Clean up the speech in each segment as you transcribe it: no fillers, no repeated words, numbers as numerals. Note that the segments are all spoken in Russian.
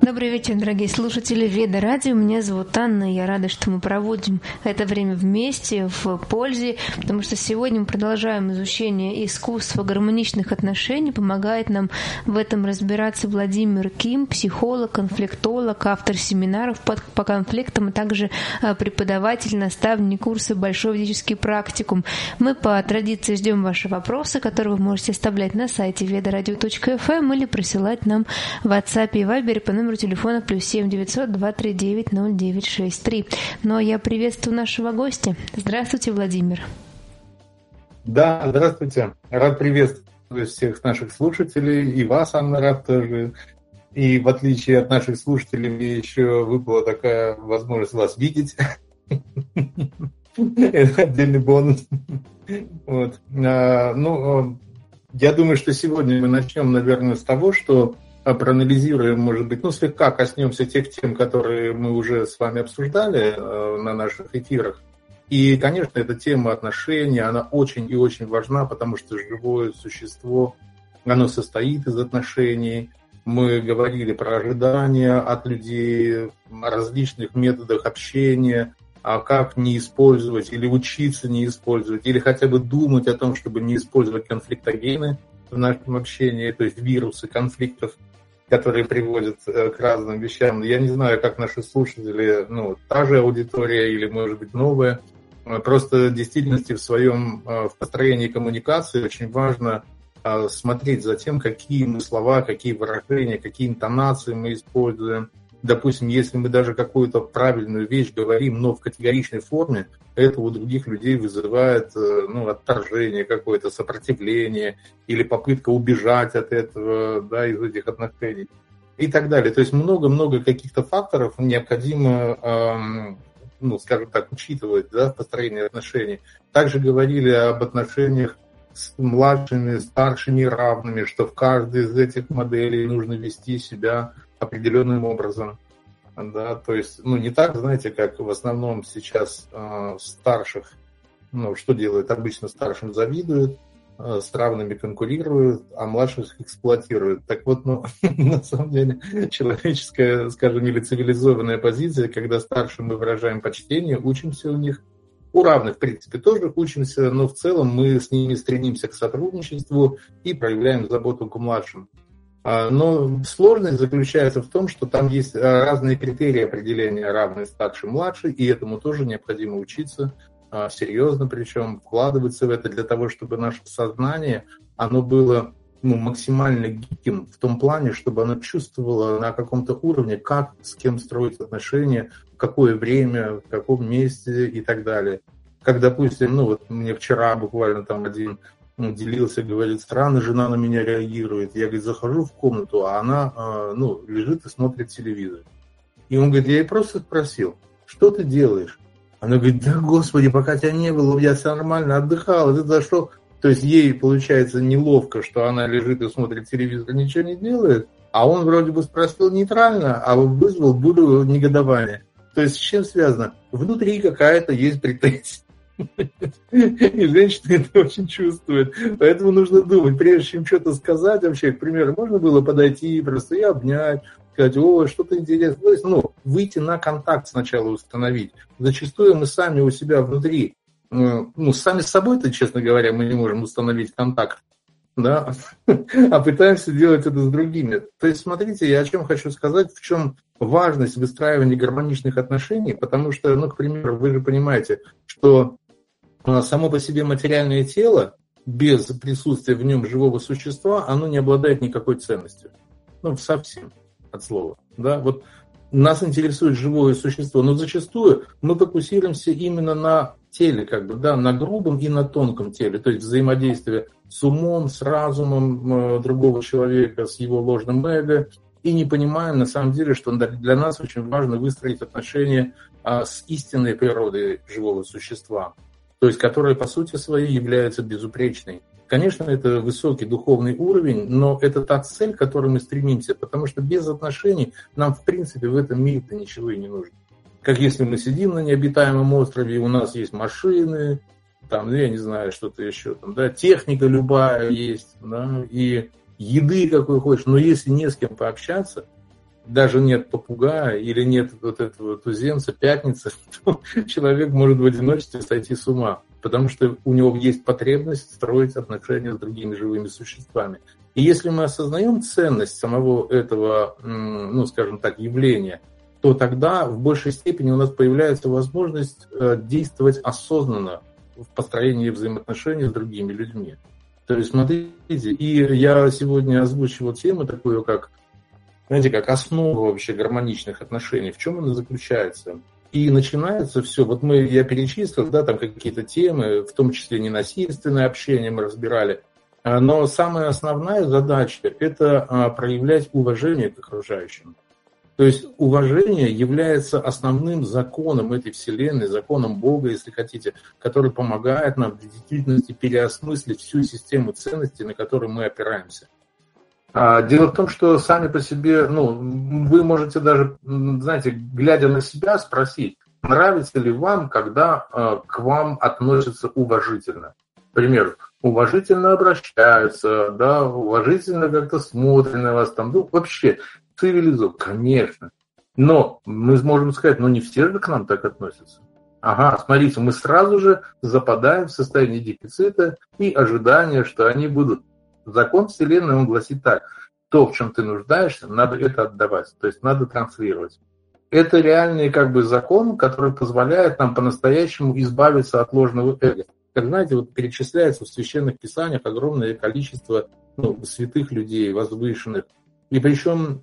Добрый вечер, дорогие слушатели Веда Радио. Меня зовут Анна, и я рада, что мы проводим это время вместе, в пользе, потому что сегодня мы продолжаем изучение искусства гармоничных отношений. Помогает нам в этом разбираться Владимир Ким, психолог, конфликтолог, автор семинаров по конфликтам, а также преподаватель, наставник курса «Большой ведический практикум». Мы по традиции ждем ваши вопросы, которые вы можете оставлять на сайте vedaradio.fm или присылать нам в WhatsApp и Viber по номеру телефона +7 900 239 0963. Но я приветствую нашего гостя. Здравствуйте, Владимир. Да, здравствуйте. Рад приветствовать всех наших слушателей. И вас, Анна, рад тоже. И в отличие от наших слушателей, мне еще выпала такая возможность вас видеть. Это отдельный бонус. Вот. Я думаю, что сегодня мы начнем, наверное, с того, что проанализируем, может быть, слегка коснемся тех тем, которые мы уже с вами обсуждали на наших эфирах. И, конечно, эта тема отношений, она очень и очень важна, потому что живое существо, оно состоит из отношений. Мы говорили про ожидания от людей, о различных методах общения, а как не использовать или учиться не использовать, или хотя бы думать о том, чтобы не использовать конфликтогены в нашем общении, то есть вирусы конфликтов, которые приводят к разным вещам. Я не знаю, как наши слушатели, та же аудитория или, может быть, новая. Просто в действительности в построении коммуникации очень важно смотреть за тем, какие мы слова, какие выражения, какие интонации мы используем. Допустим, если мы даже какую-то правильную вещь говорим, но в категоричной форме, это у других людей вызывает отторжение какое-то, сопротивление или попытка убежать от этого, из этих отношений и так далее. То есть много-много каких-то факторов необходимо, скажем так, учитывать в построении отношений. Также говорили об отношениях с младшими, старшими, равными, что в каждой из этих моделей нужно вести себя определенным образом. Да, то есть, не так, знаете, как в основном сейчас старших, что делают? Обычно старшим завидуют, с равными конкурируют, а младших эксплуатируют. Так вот, на самом деле, человеческая, скажем, или цивилизованная позиция, когда старшим мы выражаем почтение, учимся у них, у равных, в принципе, тоже учимся, но в целом мы с ними стремимся к сотрудничеству и проявляем заботу к младшим. Но сложность заключается в том, что там есть разные критерии определения равный, старший, младший, и этому тоже необходимо учиться серьезно, причем вкладываться в это для того, чтобы наше сознание, оно было максимально гибким в том плане, чтобы оно чувствовало на каком-то уровне, как с кем строить отношения, в какое время, в каком месте и так далее. Как, допустим, мне вчера буквально там один делился, говорит, странно жена на меня реагирует. Я, говорит, захожу в комнату, а она, лежит и смотрит телевизор. И он говорит, я ей просто спросил, что ты делаешь? Она говорит, да, господи, пока тебя не было, я все нормально отдыхала, ты за что? То есть ей, получается, неловко, что она лежит и смотрит телевизор, ничего не делает, а он вроде бы спросил нейтрально, а вызвал бурю негодования. То есть с чем связано? Внутри какая-то есть претензия. И женщина это очень чувствует. Поэтому нужно думать, прежде чем что-то сказать вообще, к примеру, можно было подойти просто и обнять, сказать, что-то интересное. То есть, выйти на контакт сначала установить. Зачастую мы сами у себя внутри, сами с собой-то, честно говоря, мы не можем установить контакт, да, а пытаемся делать это с другими. То есть, смотрите, я о чем хочу сказать, в чем важность выстраивания гармоничных отношений, потому что, к примеру, вы же понимаете, что само по себе материальное тело, без присутствия в нем живого существа, оно не обладает никакой ценностью. Совсем от слова. Да? Вот нас интересует живое существо, но зачастую мы фокусируемся именно на теле, на грубом и на тонком теле, то есть взаимодействие с умом, с разумом другого человека, с его ложным эго, и не понимаем на самом деле, что для нас очень важно выстроить отношения с истинной природой живого существа, то есть которая по сути своей является безупречной. Конечно, это высокий духовный уровень, но это та цель, к которой мы стремимся, потому что без отношений нам, в принципе, в этом мире-то ничего и не нужно. Как если мы сидим на необитаемом острове, и у нас есть машины, я не знаю, что-то еще, техника любая есть, и еды какой хочешь, но если не с кем пообщаться, даже нет попугая или нет вот этого туземца, пятницы, то человек может в одиночестве сойти с ума, потому что у него есть потребность строить отношения с другими живыми существами. И если мы осознаем ценность самого этого, ну, скажем так, явления, то тогда в большей степени у нас появляется возможность действовать осознанно в построении взаимоотношений с другими людьми. То есть, смотрите, и я сегодня озвучивал тему такую, как, знаете, как основа вообще гармоничных отношений. В чем она заключается? И начинается все, вот я перечислил, да, там какие-то темы, в том числе ненасильственное общение мы разбирали, но самая основная задача – это проявлять уважение к окружающим. То есть уважение является основным законом этой вселенной, законом Бога, если хотите, который помогает нам в действительности переосмыслить всю систему ценностей, на которую мы опираемся. Дело в том, что сами по себе, вы можете даже, знаете, глядя на себя, спросить, нравится ли вам, когда к вам относятся уважительно. Например, уважительно обращаются, да, уважительно как-то смотрят на вас, там, вообще цивилизованно, конечно. Но мы можем сказать, не все же к нам так относятся. Ага, смотрите, мы сразу же западаем в состояние дефицита и ожидания, что они будут. Закон Вселенной, он гласит так: то, в чем ты нуждаешься, надо это отдавать, то есть надо транслировать. Это реальный закон, который позволяет нам по-настоящему избавиться от ложного эго. Как знаете, перечисляется в священных писаниях огромное количество святых людей, возвышенных. И причем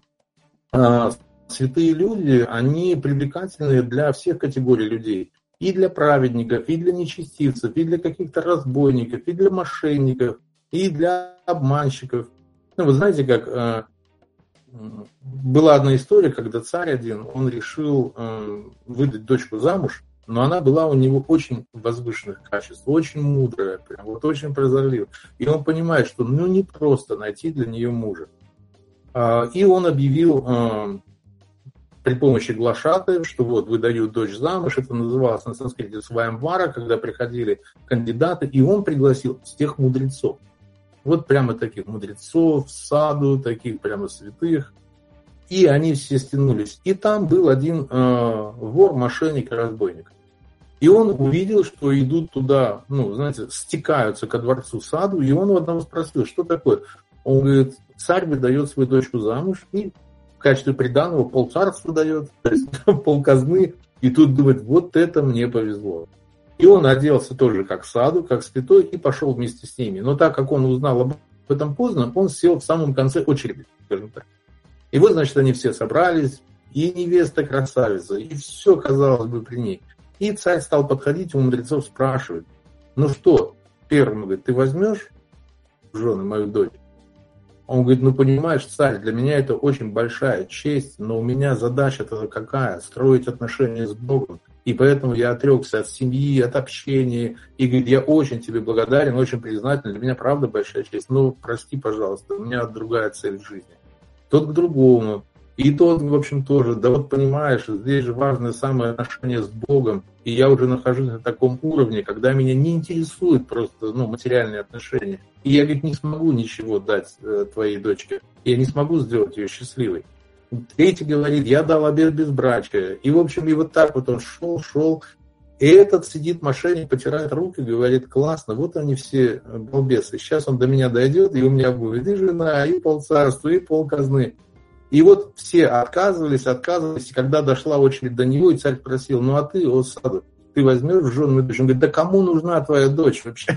святые люди, они привлекательны для всех категорий людей. И для праведников, и для нечестивцев, и для каких-то разбойников, и для мошенников, и для обманщиков. Вы знаете, как была одна история, когда царь один, он решил выдать дочку замуж, но она была у него очень возвышенных качеств, очень мудрая, прям, очень прозорливая. И он понимает, что не просто найти для нее мужа. И он объявил при помощи глашатаев, что выдают дочь замуж. Это называлось на санскрите сваямвара, когда приходили кандидаты, и он пригласил всех мудрецов. Прямо таких мудрецов, саду, таких прямо святых. И они все стянулись. И там был один вор, мошенник и разбойник. И он увидел, что идут туда, стекаются ко дворцу саду, и он у одного спросил, что такое. Он говорит, царь выдает свою дочку замуж, и в качестве приданого полцарства дает, то есть полказны. И тут думает, это мне повезло. И он оделся тоже как саду, как святой, и пошел вместе с ними. Но так как он узнал об этом поздно, он сел в самом конце очереди, скажем так. И значит, они все собрались, и невеста красавица, и все, казалось бы, при ней. И царь стал подходить, у мудрецов спрашивать, что, первым, говорит, ты возьмешь в жены мою дочь? Он говорит, понимаешь, царь, для меня это очень большая честь, но у меня задача-то какая? Строить отношения с Богом. И поэтому я отрекся от семьи, от общения. И говорит, я очень тебе благодарен, очень признателен. Для меня правда большая честь. Прости, пожалуйста, у меня другая цель в жизни. Тот к другому. И тот, в общем, тоже. Да понимаешь, здесь же важное самое отношение с Богом. И я уже нахожусь на таком уровне, когда меня не интересуют просто материальные отношения. И я, говорит, не смогу ничего дать твоей дочке. Я не смогу сделать ее счастливой. Третий говорит, я дал обет безбрачия. И, в общем, и так он шел. И этот сидит, мошенник, потирает руки, говорит, классно, они все балбесы. Сейчас он до меня дойдет, и у меня будет и жена, и полцарства, и полказны. И все отказывались, и когда дошла очередь до него, и царь спросил, а ты, саду, ты возьмешь в жену дочь? Он говорит, да кому нужна твоя дочь вообще?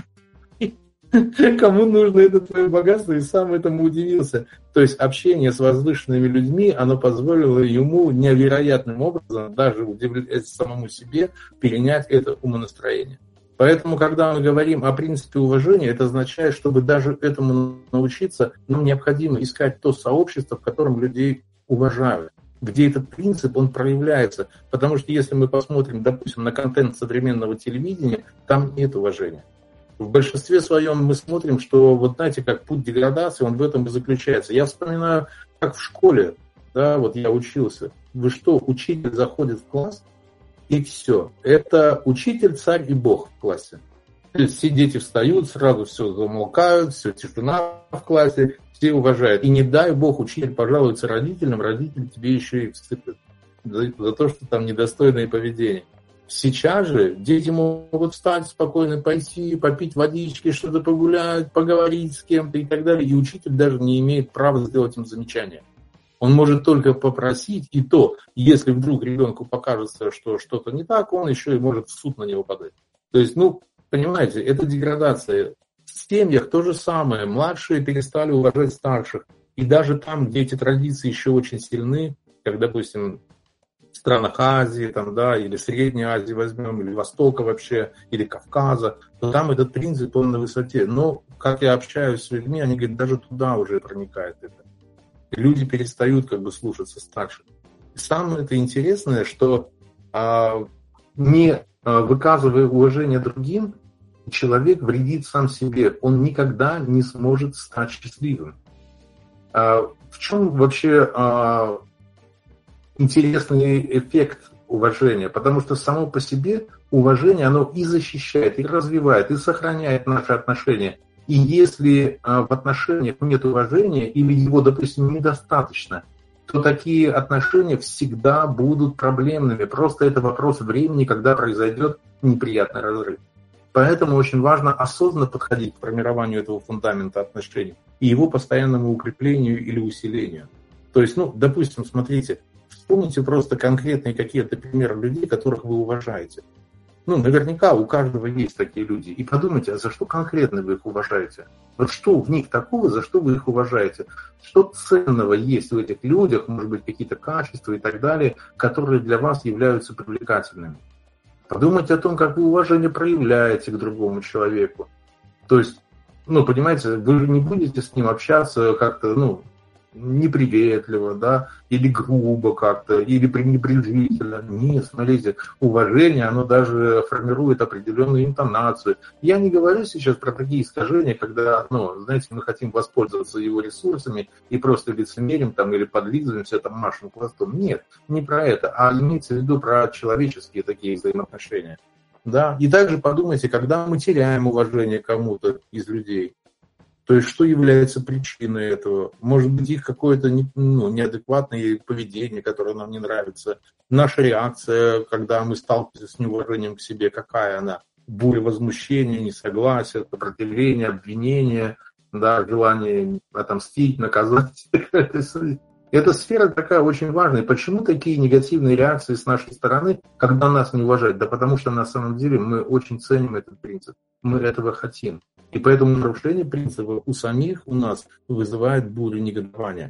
Кому нужно это твое богатство? И сам этому удивился. То есть общение с возвышенными людьми, оно позволило ему невероятным образом, даже удивляясь самому себе, перенять это умонастроение. Поэтому, когда мы говорим о принципе уважения, это означает, чтобы даже этому научиться, нам необходимо искать то сообщество, в котором людей уважают, где этот принцип, он проявляется. Потому что если мы посмотрим, допустим, на контент современного телевидения, там нет уважения. В большинстве своем мы смотрим, что, знаете, как путь деградации, он в этом и заключается. Я вспоминаю, как в школе, да, я учился. Вы что, учитель заходит в класс, и все. Это учитель, царь и бог в классе. То есть все дети встают, сразу все замолкают, все, тишина в классе, все уважают. И не дай бог учитель пожалуется родителям, родители тебе еще и вступят за то, что там недостойное поведение. Сейчас же дети могут встать спокойно, пойти, попить водички, что-то погулять, поговорить с кем-то и так далее. И учитель даже не имеет права сделать им замечание. Он может только попросить, и то, если вдруг ребенку покажется, что что-то не так, он еще и может в суд на него подать. То есть, понимаете, это деградация. В семьях то же самое. Младшие перестали уважать старших. И даже там, где эти традиции еще очень сильны, как, допустим, в странах Азии, или Средней Азии возьмем, или Востока вообще, или Кавказа, то там этот принцип, он на высоте. Но, как я общаюсь с людьми, они говорят, даже туда уже проникает это. Люди перестают слушаться старших. И самое это интересное, что не выказывая уважение другим, человек вредит сам себе. Он никогда не сможет стать счастливым. В чем вообще интересный эффект уважения? Потому что само по себе уважение, оно и защищает, и развивает, и сохраняет наши отношения. И если в отношениях нет уважения или его, допустим, недостаточно, то такие отношения всегда будут проблемными. Просто это вопрос времени, когда произойдет неприятный разрыв. Поэтому очень важно осознанно подходить к формированию этого фундамента отношений и его постоянному укреплению или усилению. То есть, допустим, смотрите, вспомните просто конкретные какие-то примеры людей, которых вы уважаете. Наверняка у каждого есть такие люди. И подумайте, а за что конкретно вы их уважаете? Вот что в них такого, за что вы их уважаете? Что ценного есть в этих людях, может быть, какие-то качества и так далее, которые для вас являются привлекательными? Подумайте о том, как вы уважение проявляете к другому человеку. То есть, понимаете, вы же не будете с ним общаться как-то, неприветливо, или грубо как-то, или пренебрежительно. Нет, смотрите, уважение, оно даже формирует определенную интонацию. Я не говорю сейчас про такие искажения, когда, мы хотим воспользоваться его ресурсами и просто лицемерим или подлизываемся, машем хвостом. Нет, не про это, а имеется в виду про человеческие такие взаимоотношения. Да? И также подумайте, когда мы теряем уважение к кому-то из людей, то есть, что является причиной этого? Может быть, их какое-то неадекватное поведение, которое нам не нравится. Наша реакция, когда мы сталкиваемся с неуважением к себе, какая она? Буря возмущения, несогласия, сопротивление, обвинение, желание отомстить, наказать. Эта сфера такая очень важная. Почему такие негативные реакции с нашей стороны, когда нас не уважают? Да потому что на самом деле мы очень ценим этот принцип. Мы этого хотим. И поэтому нарушение принципа у нас вызывает бурю негодования.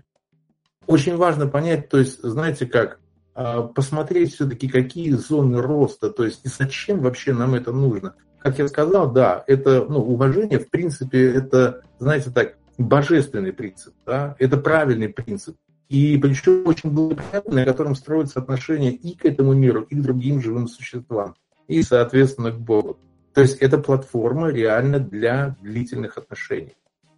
Очень важно понять, то есть, знаете как, посмотреть все-таки, какие зоны роста, то есть, и зачем вообще нам это нужно. Как я сказал, да, это, уважение, в принципе, это, знаете так, божественный принцип, да, это правильный принцип. И причем очень благоприятный, на котором строятся отношения и к этому миру, и к другим живым существам, и, соответственно, к Богу. То есть это платформа реально для длительных отношений.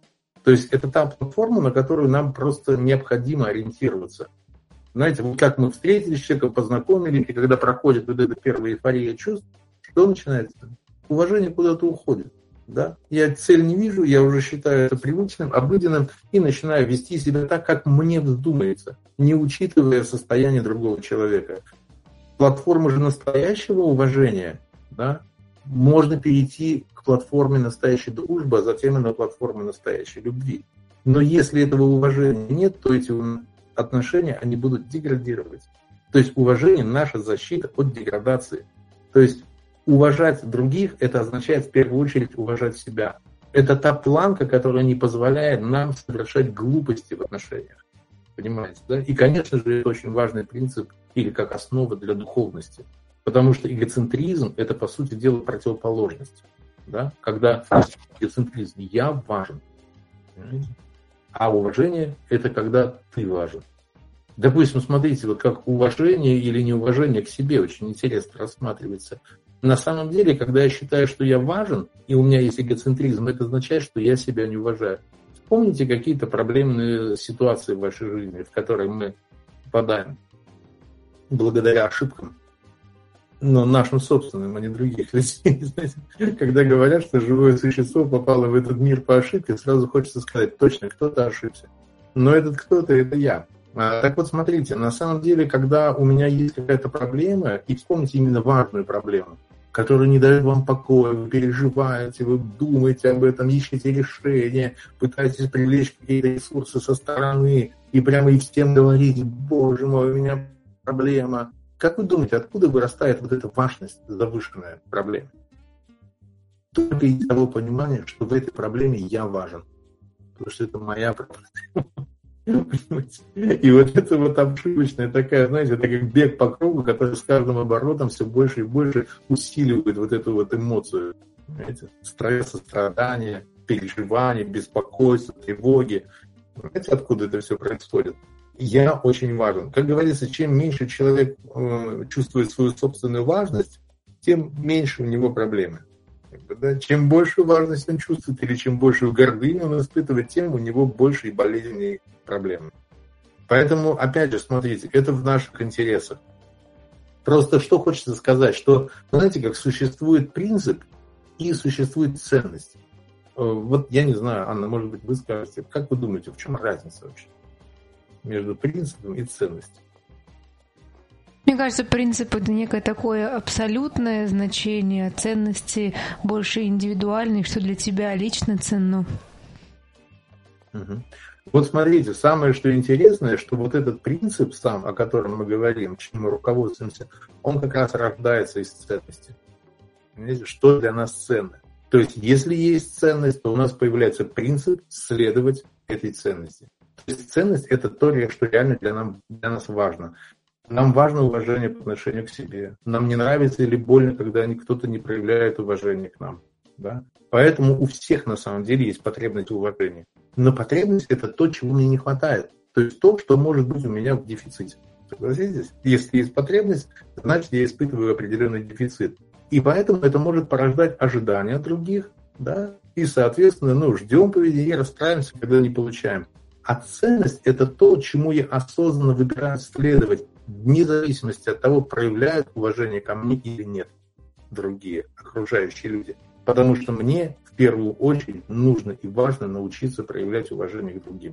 То есть это та платформа, на которую нам просто необходимо ориентироваться. Знаете, вот как мы встретились с человеком, познакомились, и когда проходит вот эта первая эйфория чувств, что начинается? Уважение куда-то уходит. Да? Я цель не вижу, я уже считаю это привычным, обыденным, и начинаю вести себя так, как мне вздумается, не учитывая состояние другого человека. Платформа же настоящего уважения, да, можно перейти к платформе настоящей дружбы, а затем и на платформу настоящей любви. Но если этого уважения нет, то эти отношения, они будут деградировать. То есть уважение – наша защита от деградации. То есть уважать других – это означает в первую очередь уважать себя. Это та планка, которая не позволяет нам совершать глупости в отношениях. Понимаете, да? И, конечно же, это очень важный принцип или как основа для духовности. Потому что эгоцентризм – это, по сути дела, противоположность. Да? Когда эгоцентризм – я важен. Понимаете? А уважение – это когда ты важен. Допустим, смотрите, вот как уважение или неуважение к себе очень интересно рассматривается. На самом деле, когда я считаю, что я важен, и у меня есть эгоцентризм, это означает, что я себя не уважаю. Вспомните какие-то проблемные ситуации в вашей жизни, в которые мы попадаем благодаря ошибкам. но нашим собственным, а не других людей. Знаете, когда говорят, что живое существо попало в этот мир по ошибке, сразу хочется сказать, точно, кто-то ошибся. Но этот кто-то – это я. Так вот, смотрите, на самом деле, когда у меня есть какая-то проблема, и вспомните именно важную проблему, которая не дает вам покоя, вы переживаете, вы думаете об этом, ищете решение, пытаетесь привлечь какие-то ресурсы со стороны, и прямо и всем говорите, боже мой, у меня проблема. Как вы думаете, откуда вырастает вот эта важность завышенная проблемы? Только из того понимания, что в этой проблеме я важен. Потому что это моя проблема. Понимаете? И вот это вот ошибочная такая, знаете, это как бег по кругу, который с каждым оборотом все больше и больше усиливает вот эту вот эмоцию. Понимаете? Стресса, страдания, переживания, беспокойства, тревоги. Знаете, откуда это все происходит? Я очень важен. Как говорится, чем меньше человек чувствует свою собственную важность, тем меньше у него проблемы. Да? Чем больше важность он чувствует, или чем большую гордыню он испытывает, тем у него больше и болезненные проблемы. Поэтому, опять же, смотрите, это в наших интересах. Просто что хочется сказать, что, знаете, как существует принцип и существует ценность. Вот я не знаю, Анна, может быть, вы скажете, как вы думаете, в чем разница вообще между принципом и ценностью? Мне кажется, принцип — это некое такое абсолютное значение, а ценности больше индивидуальные, что для тебя лично ценно. Угу. Вот смотрите, самое что интересное, что вот этот принцип сам, о котором мы говорим, чем мы руководствуемся, он как раз рождается из ценности. Понимаете, что для нас ценно? То есть, если есть ценность, то у нас появляется принцип следовать этой ценности. То есть, ценность – это то, что реально для нас важно. Нам важно уважение по отношению к себе. Нам не нравится или больно, когда кто-то не проявляет уважение к нам. Да? Поэтому у всех на самом деле есть потребность в уважении. Но потребность – это то, чего мне не хватает. То есть то, что может быть у меня в дефиците. Согласитесь? Если есть потребность, значит я испытываю определенный дефицит. И поэтому это может порождать ожидания от других, да? И, соответственно, ждем поведения, расстраиваемся, когда не получаем. А ценность – это то, чему я осознанно выбираю следовать, вне зависимости от того, проявляют уважение ко мне или нет другие окружающие люди. Потому что мне в первую очередь нужно и важно научиться проявлять уважение к другим.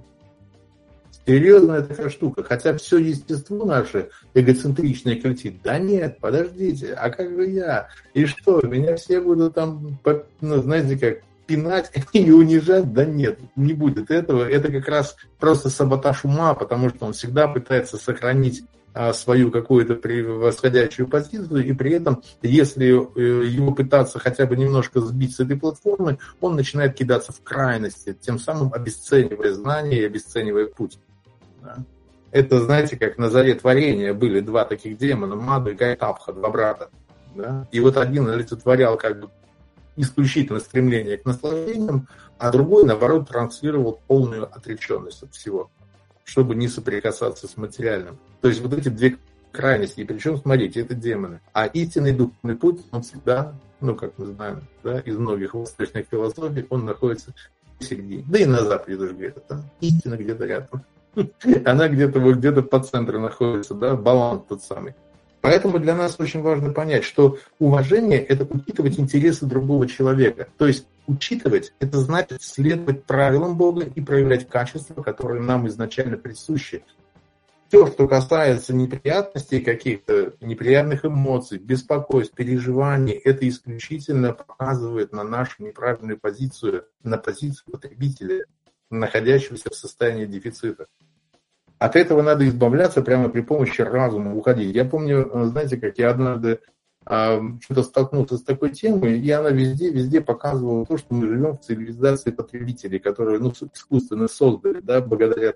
Серьезная такая штука. Хотя все естество наше эгоцентричное кричит, да нет, подождите, а как же я? И что, меня все будут там, знаете как, пинать и унижать? Да нет, не будет этого. Это как раз просто саботаж ума, потому что он всегда пытается сохранить свою какую-то превосходящую позицию, и при этом, если его пытаться хотя бы немножко сбить с этой платформы, он начинает кидаться в крайности, тем самым обесценивая знания и обесценивая путь. Да. Это, знаете, как на заре творения были два таких демона, Маду и Гайтабха, два брата. Да? И вот один олицетворял как бы исключительно стремление к наслаждениям, а другой, наоборот, транслировал полную отреченность от всего, чтобы не соприкасаться с материальным. То есть вот эти две крайности, и причем, смотрите, это демоны. А истинный духовный путь, он всегда, как мы знаем, да, из многих восточных философий, он находится посередине. Да и на Западе тоже говорят, да, истина где-то рядом. Она где-то по центру находится, да, баланс тот самый. Поэтому для нас очень важно понять, что уважение – это учитывать интересы другого человека. То есть учитывать – это значит следовать правилам Бога и проявлять качества, которые нам изначально присущи. Все, что касается неприятностей каких-то, неприятных эмоций, беспокойств, переживаний, это исключительно показывает на нашу неправильную позицию, на позицию потребителя, находящегося в состоянии дефицита. От этого надо избавляться прямо при помощи разума, уходить. Я помню, знаете, как я однажды что-то столкнулся с такой темой, и она везде показывала то, что мы живем в цивилизации потребителей, которые искусственно создали, да, благодаря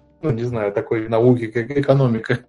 такой науке, как экономика.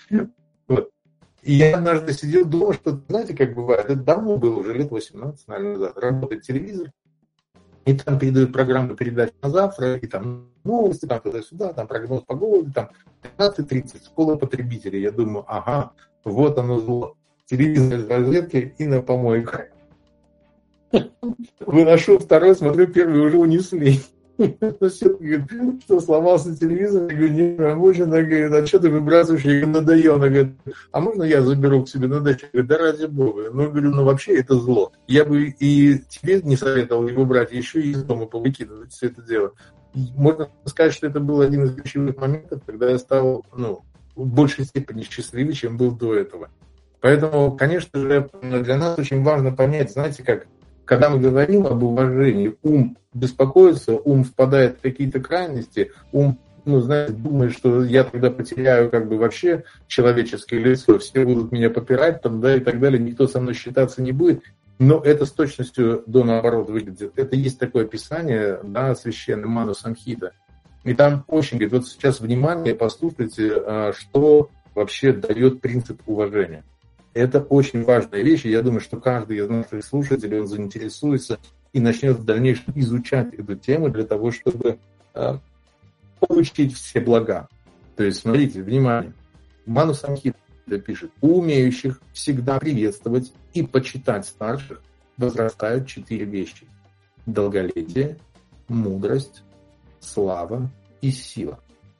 Вот. И я однажды сидел, думал, что, знаете, как бывает, это давно было, уже лет 18, наверное, назад, работает телевизор, и там передают программу передач на завтра, и там новости, там туда-сюда, там прогноз погоды, там 15:30, школа потребителей. Я думаю, ага, вот оно зло. Телевизор из розетки и на помойку. Выношу второй, смотрю, первый уже унесли. Что, сломался телевизор? Я говорю, не рабочий. Она говорит, а что ты выбрасываешь? Я говорю, надоел. Она говорит, а можно я заберу к себе на дачу? Я говорю, да ради бога. Ну, говорю, ну вообще это зло. Я бы и тебе не советовал его брать, еще и из дома повыкидывать все это дело. Можно сказать, что это был один из ключевых моментов, когда я стал, в большей степени счастливее, чем был до этого. Поэтому, конечно же, для нас очень важно понять, знаете, как, когда мы говорим об уважении, ум беспокоится, ум впадает в какие-то крайности, ум, думает, что я тогда потеряю вообще человеческое лицо, все будут меня попирать там, да, и так далее, никто со мной считаться не будет. Но это с точностью до наоборот выглядит. Это есть такое описание, да, священное Ману Самхита. И там очень говорит, вот сейчас внимание, послушайте, что вообще дает принцип уважения. Это очень важная вещь, и я думаю, что каждый из наших слушателей, он заинтересуется и начнет в дальнейшем изучать эту тему для того, чтобы получить все блага. То есть, смотрите, внимание, Ману Самхита пишет, у умеющих всегда приветствовать и почитать старших возрастают 4 вещи. Долголетие, мудрость, слава и сила.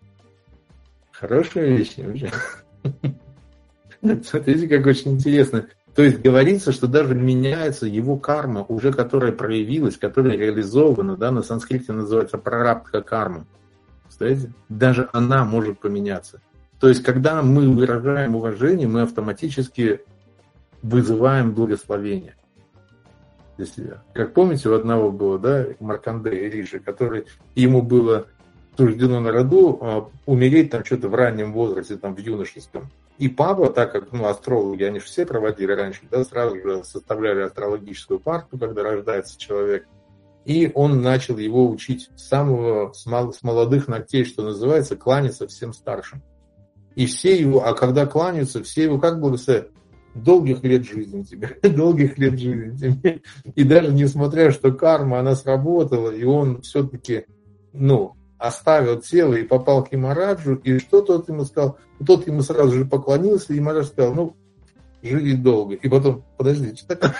Хорошая вещь вообще. Смотрите, как очень интересно. То есть говорится, что даже меняется его карма, уже которая проявилась, которая реализована, да, на санскрите называется прарабдха карма. Представляете? Даже она может поменяться. То есть, когда мы выражаем уважение, мы автоматически вызываем благословение. Как помните, у одного было, да, Маркандея Риши, который ему было суждено на роду умереть там что-то в раннем возрасте, там в юношеском. И папа, так как астрологи, они же все проводили раньше, да, сразу же составляли астрологическую карту, когда рождается человек. И он начал его учить с молодых ногтей, что называется, кланяться всем старшим. И все его, а когда кланяются, все его как благословляют? Долгих лет жизни тебе, долгих лет жизни тебе. И даже несмотря, что карма, она сработала, и он все-таки, оставил тело и попал к Ямараджу, и что тот ему сказал? Тот ему сразу же поклонился, и Ямарадж сказал, живи долго. И потом, подожди, что такое?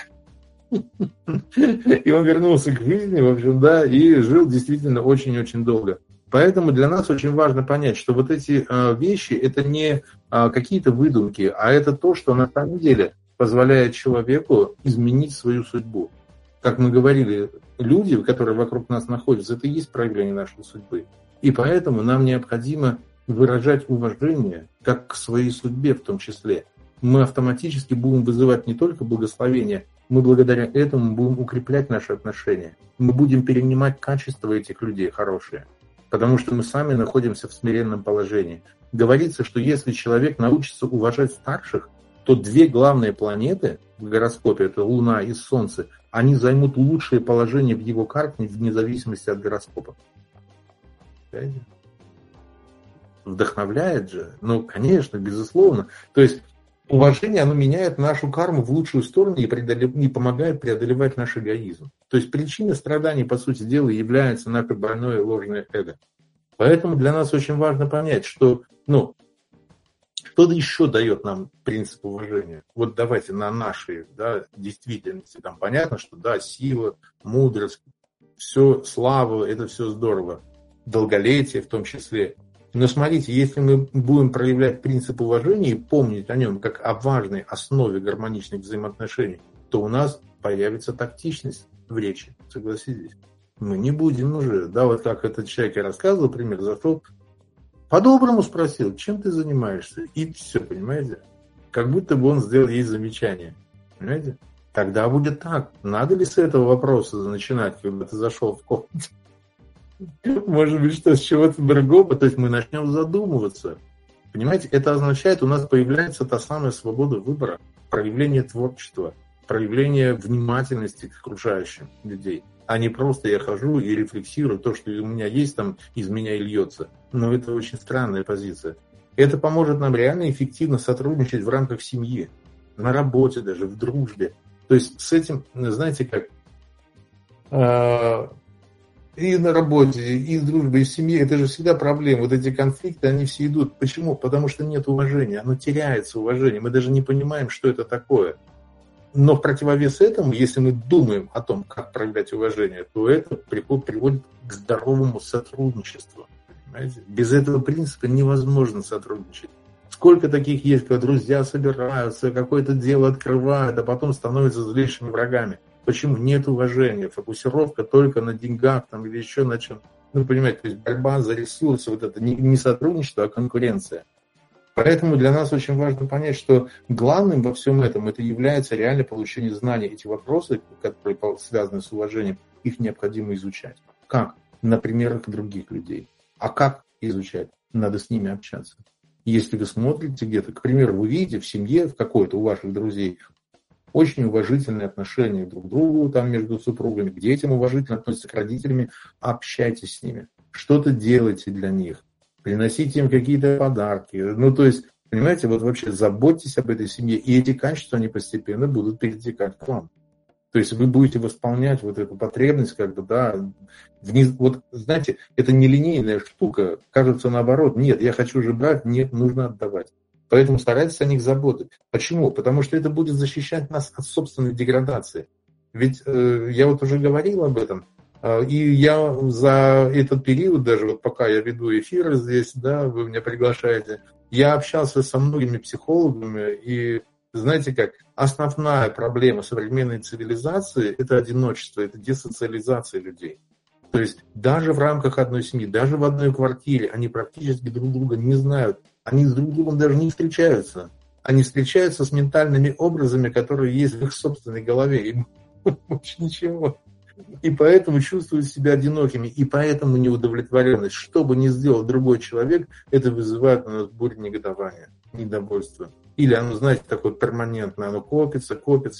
И он вернулся к жизни, в общем, да, и жил действительно очень-очень долго. Поэтому для нас очень важно понять, что вот эти вещи, это не какие-то выдумки, а это то, что на самом деле позволяет человеку изменить свою судьбу. Как мы говорили, люди, которые вокруг нас находятся, это и есть проявление нашей судьбы. И поэтому нам необходимо выражать уважение как к своей судьбе в том числе. Мы автоматически будем вызывать не только благословение, мы благодаря этому будем укреплять наши отношения. Мы будем перенимать качества этих людей хорошие. Потому что мы сами находимся в смиренном положении. Говорится, что если человек научится уважать старших, то 2 главные планеты в гороскопе, это Луна и Солнце, они займут лучшее положение в его карте вне зависимости от гороскопа. Понимаете? Вдохновляет же? Конечно, безусловно. То есть уважение, оно меняет нашу карму в лучшую сторону и помогает преодолевать наш эгоизм. То есть причиной страданий, по сути дела, является наше больное ложное эго. Поэтому для нас очень важно понять, что, что еще дает нам принцип уважения. Вот давайте на нашей, да, действительности. Там понятно, что да, сила, мудрость, все, слава, это все здорово. Долголетие в том числе. Но смотрите, если мы будем проявлять принцип уважения и помнить о нем как о важной основе гармоничных взаимоотношений, то у нас появится тактичность в речи, согласитесь. Мы не будем уже, да, вот как этот человек я рассказывал, пример, зашел, по-доброму спросил, чем ты занимаешься, и все, понимаете? Как будто бы он сделал ей замечание, понимаете? Тогда будет так. Надо ли с этого вопроса начинать, когда ты зашел в комнату? Может быть, что с чего-то другого, то есть мы начнем задумываться. Понимаете, это означает, у нас появляется та самая свобода выбора, проявление творчества, проявление внимательности к окружающим людей, а не просто я хожу и рефлексирую то, что у меня есть, там из меня и льется. Но это очень странная позиция. Это поможет нам реально эффективно сотрудничать в рамках семьи, на работе даже, в дружбе. То есть с этим, знаете как, и на работе, и в дружбе, и в семье, это же всегда проблема. Вот эти конфликты, они все идут. Почему? Потому что нет уважения, оно теряется уважение. Мы даже не понимаем, что это такое. Но в противовес этому, если мы думаем о том, как проявлять уважение, то это приводит к здоровому сотрудничеству. Понимаете? Без этого принципа невозможно сотрудничать. Сколько таких есть, когда друзья собираются, какое-то дело открывают, а потом становятся злейшими врагами. Почему? Нет уважения, фокусировка только на деньгах там, или еще на чем. Ну, понимаете, то есть борьба за ресурсы, вот это не сотрудничество, а конкуренция. Поэтому для нас очень важно понять, что главным во всем этом это является реально получение знаний. Эти вопросы, которые связаны с уважением, их необходимо изучать. Как? На примерах других людей. А как изучать? Надо с ними общаться. Если вы смотрите где-то, к примеру, вы видите в семье в какой-то у ваших друзей очень уважительные отношения друг к другу, там между супругами, к детям уважительно относятся, к родителям, общайтесь с ними, что-то делайте для них, приносите им какие-то подарки. Ну, то есть, понимаете, вот вообще заботьтесь об этой семье, и эти качества, они постепенно будут перетекать к вам. То есть вы будете восполнять вот эту потребность, как бы, да, вот, знаете, это не линейная штука, кажется наоборот, нет, я хочу же брать, нет, нужно отдавать. Поэтому старайтесь о них заботить. Почему? Потому что это будет защищать нас от собственной деградации. Ведь я вот уже говорил об этом, и я за этот период, даже вот пока я веду эфиры здесь, да, вы меня приглашаете, я общался со многими психологами, и знаете как, основная проблема современной цивилизации – это одиночество, это десоциализация людей. То есть даже в рамках одной семьи, даже в одной квартире они практически друг друга не знают, они с друг другом даже не встречаются. Они встречаются с ментальными образами, которые есть в их собственной голове, им больше ничего. И поэтому чувствуют себя одинокими, и поэтому неудовлетворенность. Что бы ни сделал другой человек, это вызывает у нас бурю негодования, недовольства. Или оно, знаете, такое перманентное, оно копится,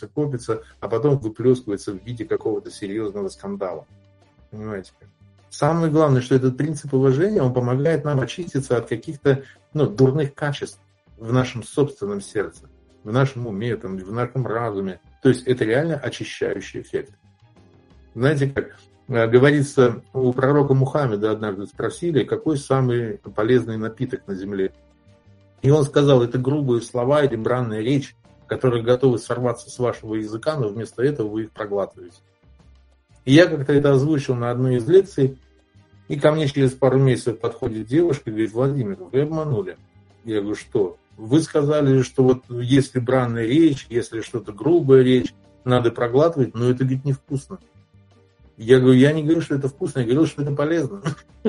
а потом выплескивается в виде какого-то серьезного скандала. Понимаете? Самое главное, что этот принцип уважения, он помогает нам очиститься от каких-то дурных качеств в нашем собственном сердце, в нашем уме, там, в нашем разуме. То есть это реально очищающий эффект. Знаете, как говорится, у пророка Мухаммеда однажды спросили, какой самый полезный напиток на земле. И он сказал, это грубые слова или бранная речь, которые готовы сорваться с вашего языка, но вместо этого вы их проглатываете. И я как-то это озвучил на одной из лекций, и ко мне через пару месяцев подходит девушка и говорит, Владимир, вы обманули. Я говорю, что? Вы сказали, что вот если бранная речь, если что-то грубая речь, надо проглатывать, но это, говорит, невкусно. Я говорю, я не говорю, что это вкусно, я говорю, что это полезно.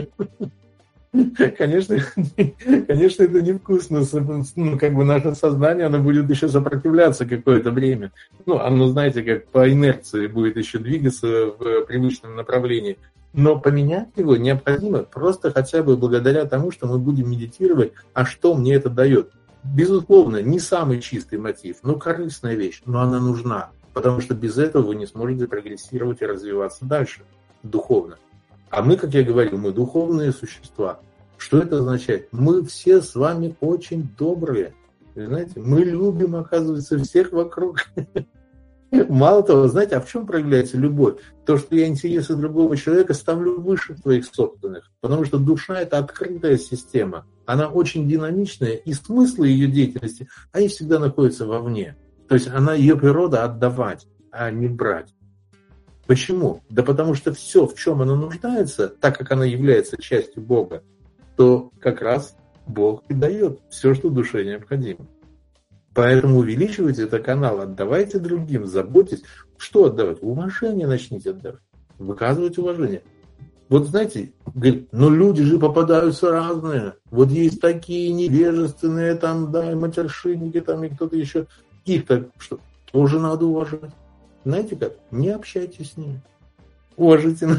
Конечно, это невкусно. Наше сознание, оно будет еще сопротивляться какое-то время. Оно, знаете, как по инерции будет еще двигаться в привычном направлении. Но поменять его необходимо просто хотя бы благодаря тому, что мы будем медитировать, а что мне это дает. Безусловно, не самый чистый мотив, но корыстная вещь, но она нужна. Потому что без этого вы не сможете прогрессировать и развиваться дальше, духовно. А мы, как я говорил, мы духовные существа. Что это означает? Мы все с вами очень добрые. Вы знаете, мы любим, оказывается, всех вокруг. Мало того, знаете, а в чем проявляется любовь? То, что я интересы другого человека ставлю выше своих собственных. Потому что душа – это открытая система. Она очень динамичная, и смыслы ее деятельности, они всегда находятся вовне. То есть ее природа отдавать, а не брать. Почему? Да потому что все, в чем она нуждается, так как она является частью Бога, то как раз Бог и дает все, что душе необходимо. Поэтому увеличивайте этот канал, отдавайте другим, заботьтесь. Что отдавать? Уважение начните отдавать. Выказывать уважение. Вот знаете, говорит, люди же попадаются разные. Вот есть такие невежественные, там, да, и матершинники, там, и кто-то еще. Их так что тоже надо уважать. Знаете как? Не общайтесь с ними. Уважительно.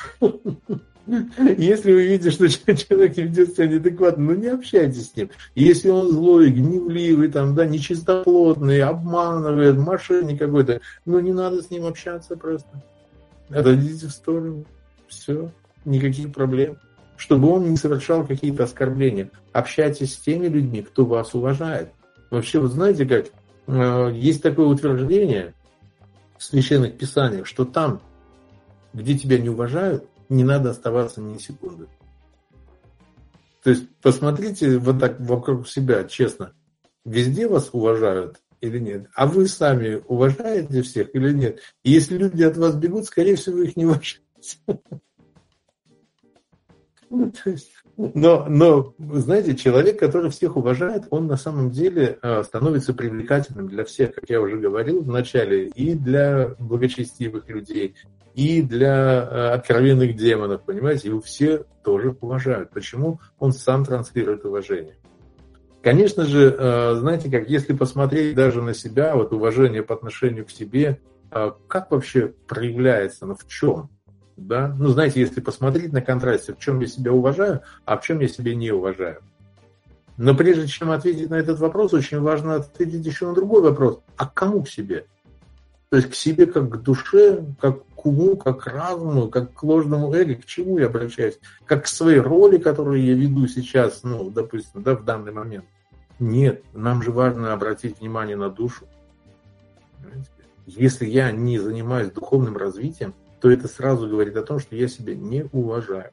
Если вы видите, что человек ведет себя неадекватно, не общайтесь с ним. Если он злой, гневливый, там, да, нечистоплотный, обманывает, мошенник какой-то, не надо с ним общаться просто. Отойдите в сторону. Все. Никаких проблем. Чтобы он не совершал какие-то оскорбления. Общайтесь с теми людьми, кто вас уважает. Вообще, вот знаете как, есть такое утверждение в священных писаниях, что там, где тебя не уважают, не надо оставаться ни секунды. То есть посмотрите вот так вокруг себя, честно. Везде вас уважают или нет? А вы сами уважаете всех или нет? И если люди от вас бегут, скорее всего, вы их не уважаете. Но, знаете, человек, который всех уважает, он на самом деле становится привлекательным для всех, как я уже говорил в начале, и для благочестивых людей, и для откровенных демонов, понимаете? Его все тоже уважают. Почему? Он сам транслирует уважение. Конечно же, знаете, как если посмотреть даже на себя, вот уважение по отношению к себе, как вообще проявляется, в чем? Да? Знаете, если посмотреть на контрасте, в чем я себя уважаю, а в чем я себя не уважаю. Но прежде чем ответить на этот вопрос, очень важно ответить еще на другой вопрос. А к кому к себе? То есть к себе как к душе, как к уму, как к разуму, как к ложному эго, к чему я обращаюсь? Как к своей роли, которую я веду сейчас, допустим, в данный момент. Нет, нам же важно обратить внимание на душу. Если я не занимаюсь духовным развитием, то это сразу говорит о том, что я себя не уважаю.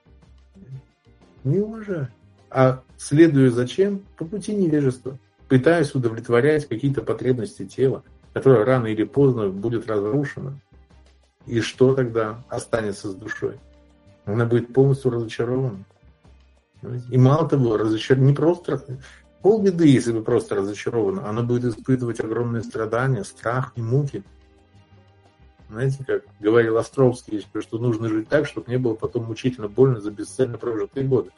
Не уважаю. А следую зачем? По пути невежества. Пытаюсь удовлетворять какие-то потребности тела, которое рано или поздно будет разрушено. И что тогда останется с душой? Она будет полностью разочарована. И мало того, не просто... Полбеды, если вы просто разочарованы, она будет испытывать огромные страдания, страх и муки. Знаете, как говорил Островский, что нужно жить так, чтобы не было потом мучительно больно за бесцельно прожитые годы.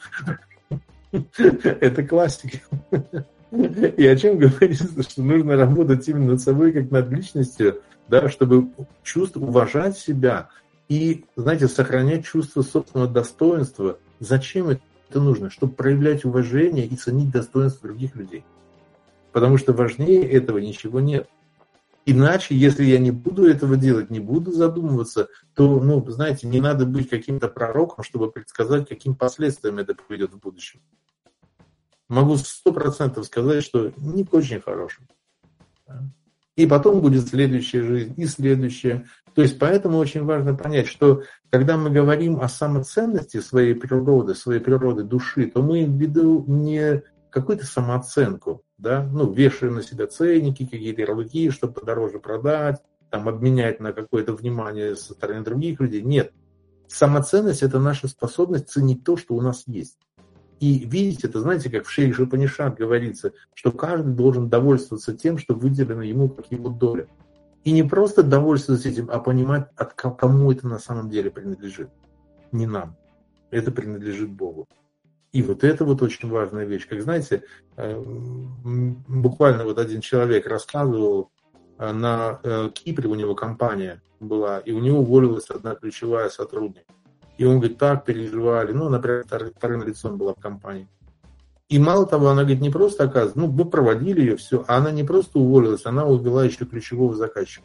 Это классика. И о чем говорится, что нужно работать именно над собой, как над личностью, да, чтобы уважать себя и, знаете, сохранять чувство собственного достоинства. Зачем это нужно? Чтобы проявлять уважение и ценить достоинство других людей. Потому что важнее этого ничего нет. Иначе, если я не буду этого делать, не буду задумываться, то, знаете, не надо быть каким-то пророком, чтобы предсказать, каким последствиям это приведет в будущем. Могу 100% сказать, что не к очень хорошим. И потом будет следующая жизнь, и следующая. То есть, поэтому очень важно понять, что когда мы говорим о самоценности своей природы души, то мы имеем в виду не какую-то самооценку, да, вешаем на себя ценники, какие-то ярлыки, чтобы подороже продать, обменять на какое-то внимание со стороны других людей. Нет. Самоценность – это наша способность ценить то, что у нас есть. И видите, это, знаете, как в Шри-Упанишад говорится, что каждый должен довольствоваться тем, что выделено ему как его доля. И не просто довольствоваться этим, а понимать, кому это на самом деле принадлежит. Не нам. Это принадлежит Богу. И вот это очень важная вещь. Как знаете, буквально один человек рассказывал, на Кипре у него компания была, и у него уволилась одна ключевая сотрудница. И он говорит, так переживали, например, вторым лицом была в компании. И мало того, она говорит, не просто оказывается, мы проводили ее, все, а она не просто уволилась, она увела еще ключевого заказчика.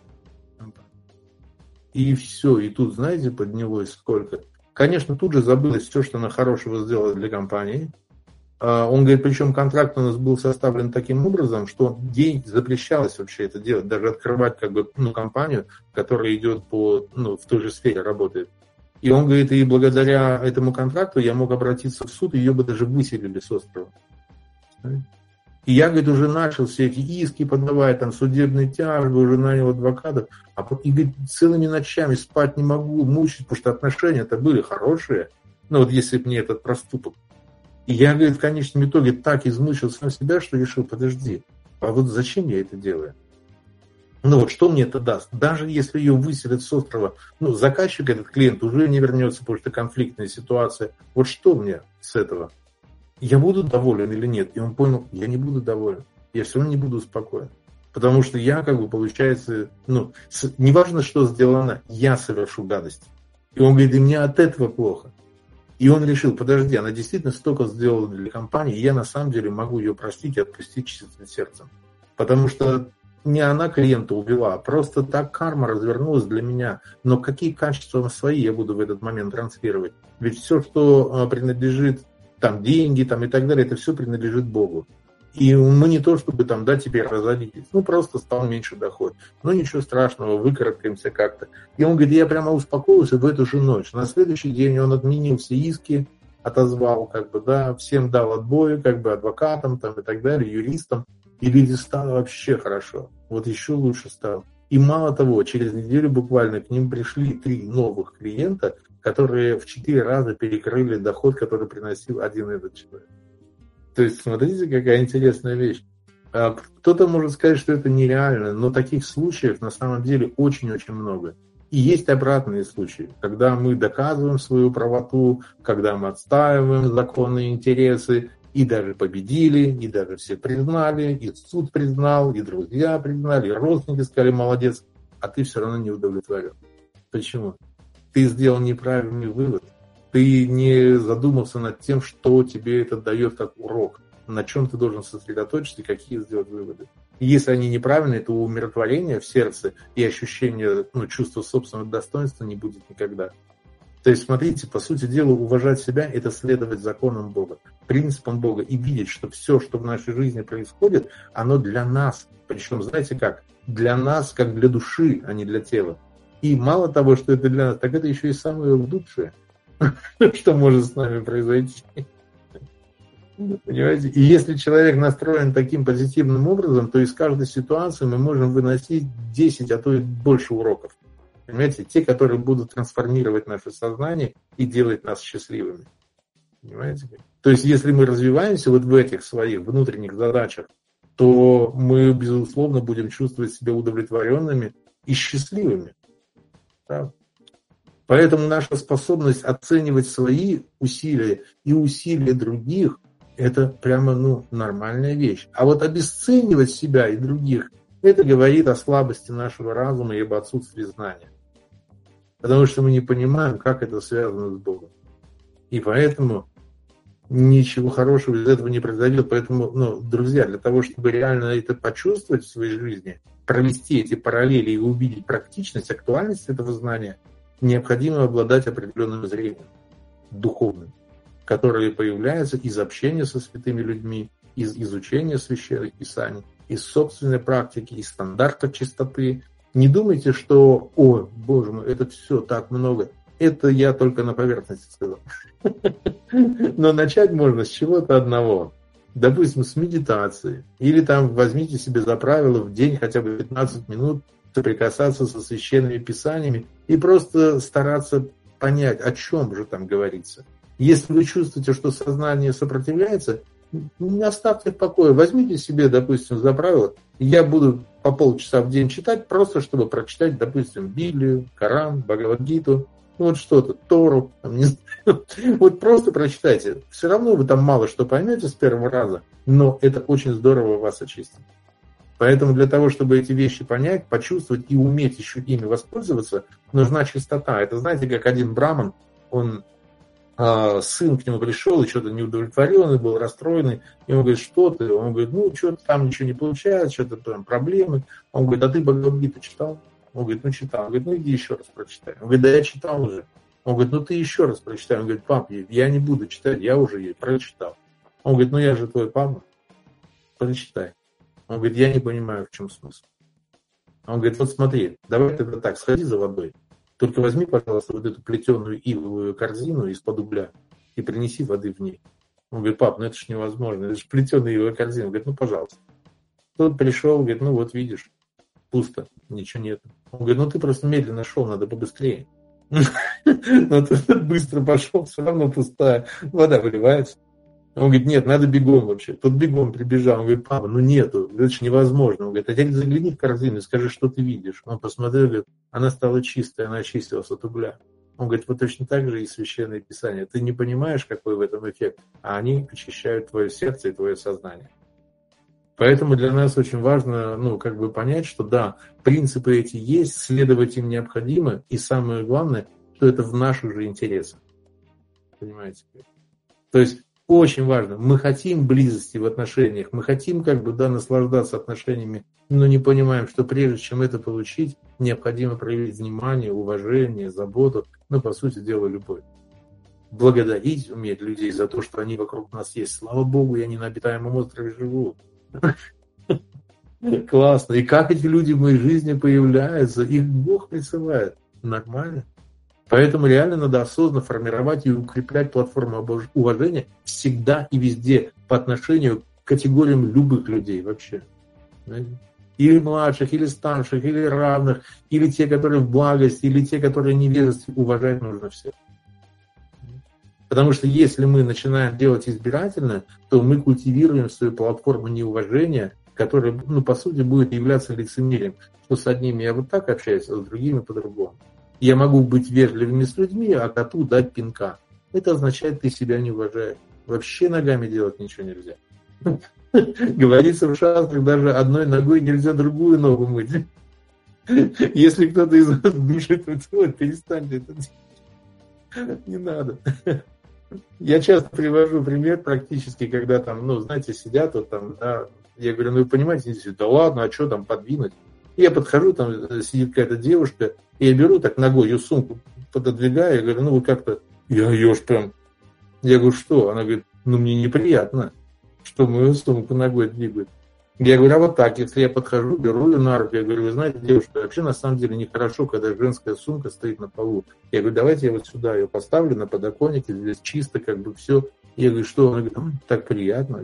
И все, и тут, знаете, поднялось сколько. Конечно, тут же забылось все, что она хорошего сделала для компании. Он говорит, причем контракт у нас был составлен таким образом, что ей запрещалось вообще это делать, даже открывать компанию, которая идет в той же сфере работает. И он говорит, и благодаря этому контракту я мог обратиться в суд, и ее бы даже выселили с острова. И я, говорит, уже начал все эти иски подавать, судебные тяжбы, уже нанял адвокатов, и, говорит, целыми ночами спать не могу, мучить, потому что отношения-то были хорошие, если бы не этот проступок. И я, говорит, в конечном итоге так измучил сам себя, что решил, подожди, а зачем я это делаю? Что мне это даст? Даже если ее выселят с острова, заказчик, этот клиент, уже не вернется, потому что конфликтная ситуация. Что мне с этого? Я буду доволен или нет? И он понял, я не буду доволен. Я все равно не буду спокоен. Потому что я, получается, неважно, что сделала она, я совершу гадость. И он говорит, и мне от этого плохо. И он решил, подожди, она действительно столько сделала для компании, и я на самом деле могу ее простить и отпустить чистым сердцем. Потому что не она клиента увела, а просто так карма развернулась для меня. Но какие качества свои я буду в этот момент транслировать? Ведь все, что принадлежит, деньги и так далее, это все принадлежит Богу. И мы не то, чтобы теперь разорились, просто стал меньше доход. Ничего страшного, выкарабкаемся как-то. И он говорит, я прямо успокоился в эту же ночь. На следующий день он отменил все иски, отозвал, всем дал отбой, адвокатам и так далее, юристам. Или стало вообще хорошо, вот еще лучше стало. И мало того, через неделю буквально к ним пришли 3 новых клиента, которые в 4 раза перекрыли доход, который приносил один этот человек. То есть, смотрите, какая интересная вещь. Кто-то может сказать, что это нереально, но таких случаев на самом деле очень-очень много. И есть обратные случаи, когда мы доказываем свою правоту, когда мы отстаиваем законные интересы, и даже победили, и даже все признали, и суд признал, и друзья признали, и родственники сказали молодец, а ты все равно не удовлетворен. Почему? Ты сделал неправильный вывод. Ты не задумался над тем, что тебе это дает как урок, на чем ты должен сосредоточиться и какие сделать выводы. И если они неправильные, то умиротворения в сердце и ощущения, чувства собственного достоинства не будет никогда. То есть, смотрите, по сути дела, уважать себя – это следовать законам Бога, принципам Бога и видеть, что все, что в нашей жизни происходит, оно для нас. Причем, знаете как? Для нас, как для души, а не для тела. И мало того, что это для нас, так это еще и самое лучшее, что может с нами произойти. Понимаете? И если человек настроен таким позитивным образом, то из каждой ситуации мы можем выносить 10, а то и больше уроков. Понимаете? Те, которые будут трансформировать наше сознание и делать нас счастливыми. Понимаете? То есть, если мы развиваемся вот в этих своих внутренних задачах, то мы, безусловно, будем чувствовать себя удовлетворенными и счастливыми. Да? Поэтому наша способность оценивать свои усилия и усилия других – это прямо нормальная вещь. А вот обесценивать себя и других – это говорит о слабости нашего разума и об отсутствии знания. Потому что мы не понимаем, как это связано с Богом. И поэтому ничего хорошего из этого не произойдет. Поэтому, друзья, для того, чтобы реально это почувствовать в своей жизни, провести эти параллели и увидеть практичность, актуальность этого знания, необходимо обладать определенным зрением, духовным, которое появляется из общения со святыми людьми, из изучения священных писаний, из собственной практики, из стандарта чистоты. Не думайте, что, боже мой, это все так много. Это я только на поверхности сказал. Но начать можно с чего-то одного. Допустим, с медитации. Или возьмите себе за правило в день хотя бы 15 минут соприкасаться со священными писаниями и просто стараться понять, о чем же там говорится. Если вы чувствуете, что сознание сопротивляется, не оставьте в покое. Возьмите себе, допустим, за правило, я буду по полчаса в день читать, просто чтобы прочитать, допустим, Библию, Коран, Бхагавад-гиту, вот что-то, Тору, не знаю. Вот просто прочитайте. Все равно вы там мало что поймете с первого раза, но это очень здорово вас очистит. Поэтому для того, чтобы эти вещи понять, почувствовать и уметь еще ими воспользоваться, нужна чистота. Это, знаете, как один браман, сын к нему пришел и что-то неудовлетворенный был, расстроенный. И он говорит, что ты? Он говорит, что-то там ничего не получается, что-то там проблемы. Он говорит, а ты Бхагавад-гиту читал? Он говорит, читал. Он говорит, иди еще раз прочитай. Он говорит, да я читал уже. Он говорит, ты еще раз прочитай. Он говорит, пап, я не буду читать, я уже ее прочитал. Он говорит, я же твой папа, прочитай. Он говорит, я не понимаю, в чем смысл. Он говорит, вот смотри, давай тогда так, сходи за водой. Только возьми, пожалуйста, вот эту плетеную ивовую корзину из-под угля и принеси воды в ней. Он говорит, пап, это ж невозможно, это же плетеная ивовая корзина. Он говорит, пожалуйста. Тот пришел, говорит, вот видишь, пусто, ничего нет. Он говорит, ты просто медленно шел, надо побыстрее. Но ты быстро пошел, все равно пустая, вода выливается. Он говорит, нет, надо бегом вообще. Тот бегом прибежал. Он говорит, папа, нету, это же невозможно. Он говорит, а теперь загляни в корзину и скажи, что ты видишь. Он посмотрел, говорит, она стала чистой, она очистилась от угля. Он говорит, вот точно так же и священное писание. Ты не понимаешь, какой в этом эффект, а они очищают твое сердце и твое сознание. Поэтому для нас очень важно, понять, что да, принципы эти есть, следовать им необходимо, и самое главное, что это в наших же интересах. Понимаете? То есть очень важно. Мы хотим близости в отношениях, мы хотим наслаждаться отношениями, но не понимаем, что прежде чем это получить, необходимо проявить внимание, уважение, заботу, по сути дела, любовь. Благодарить уметь людей за то, что они вокруг нас есть. Слава Богу, я не на обитаемом острове живу. Классно. И как эти люди в моей жизни появляются, их Бог присылает. Нормально. Поэтому реально надо осознанно формировать и укреплять платформу уважения всегда и везде по отношению категориям любых людей вообще. Или младших, или старших, или равных, или те, которые в благости, или те, которые в невежестве. Уважать нужно всех. Потому что если мы начинаем делать избирательно, то мы культивируем свою платформу неуважения, которая, по сути, будет являться лицемерием. Что с одними я вот так общаюсь, а с другими по-другому. Я могу быть вежливыми с людьми, а коту дать пинка. Это означает, ты себя не уважаешь. Вообще ногами делать ничего нельзя. Говорится в шастрах, даже одной ногой нельзя другую ногу мыть. Если кто-то из вас бежит, то перестаньте это делать. Не надо. Я часто привожу пример практически, когда там, знаете, сидят вот там, да, я говорю, вы понимаете, да ладно, а что там подвинуть? Я подхожу, там сидит какая-то девушка, и я беру так ногой ее сумку, пододвигаю, я говорю, вы как-то, я ее ж прям, я говорю, что? Она говорит, мне неприятно, что мою сумку ногой двигают. Я говорю, а вот так, если я подхожу, беру ее на руку, я говорю, вы знаете, девушка, вообще на самом деле нехорошо, когда женская сумка стоит на полу. Я говорю, давайте я вот сюда ее поставлю на подоконнике, здесь чисто, как бы все. Я говорю, что? Она говорит, так приятно.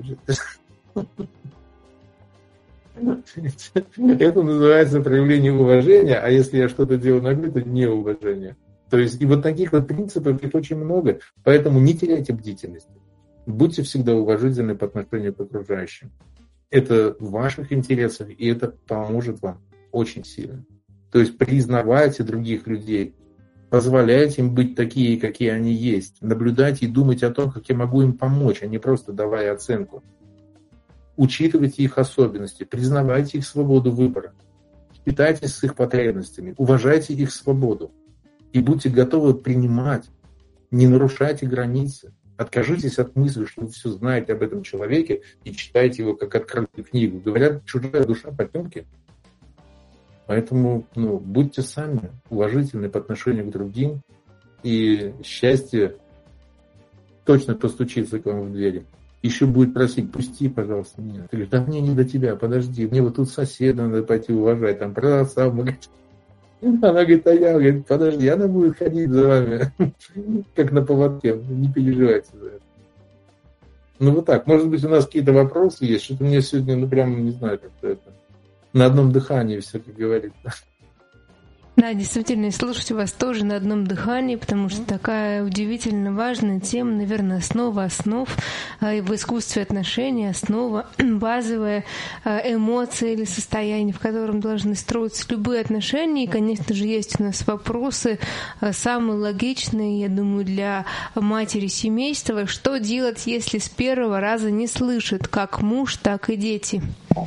Это называется проявление уважения, а если я что-то делаю ногой, то неуважение. То есть и вот таких вот принципов их очень много, поэтому не теряйте бдительность. Будьте всегда уважительны по отношению к окружающим. Это в ваших интересах, и это поможет вам очень сильно. То есть признавайте других людей, позволяйте им быть такие, какие они есть. Наблюдайте и думайте о том, как я могу им помочь, а не просто давая оценку. Учитывайте их особенности, признавайте их свободу выбора. Питайтесь с их потребностями, уважайте их свободу. И будьте готовы принимать, не нарушайте границы. Откажитесь от мысли, что вы все знаете об этом человеке и читаете его как открытую книгу. Говорят, чужая душа потемки. Поэтому будьте сами уважительны по отношению к другим, и счастье точно постучится к вам в двери. Еще будет просить, пусти, пожалуйста, меня. Ты говоришь, да мне не до тебя, подожди, мне вот тут соседа надо пойти уважать, там продавца в магазине. Она говорит, подожди, она будет ходить за вами, как на поводке, не переживайте за это. Вот так, может быть, у нас какие-то вопросы есть, что-то мне сегодня, прямо не знаю, как-то это, на одном дыхании все, как говорится. Да, действительно, и слушать вас тоже на одном дыхании, потому что такая удивительно важная тема, наверное, основа основ в искусстве отношений, основа базовая эмоции или состояние, в котором должны строиться любые отношения. И, конечно же, есть у нас вопросы самые логичные, я думаю, для матери семейства. Что делать, если с первого раза не слышит как муж, так и дети?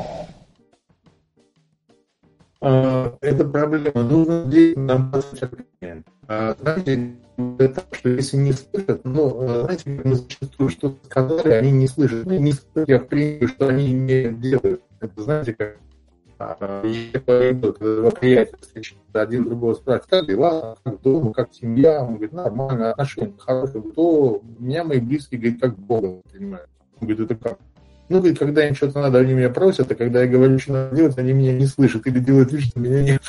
Это проблема. Нужно детям нам терпение. Знаете, что если не слышат, знаете, мы зачастую что-то сказали, они не слышат. Не слышат, я в принципе, что они не делают. Это знаете, как я пойду, когда два приятеля встречаются, один другого спрашивает, как дела, как дома, как семья, он говорит, нормально, отношения хорошие, то меня мои близкие говорят, как Бога, понимают. Он говорит, это как? Говорит, когда им что-то надо, они меня просят, а когда я говорю, что надо делать, они меня не слышат или делают вид, что меня нет.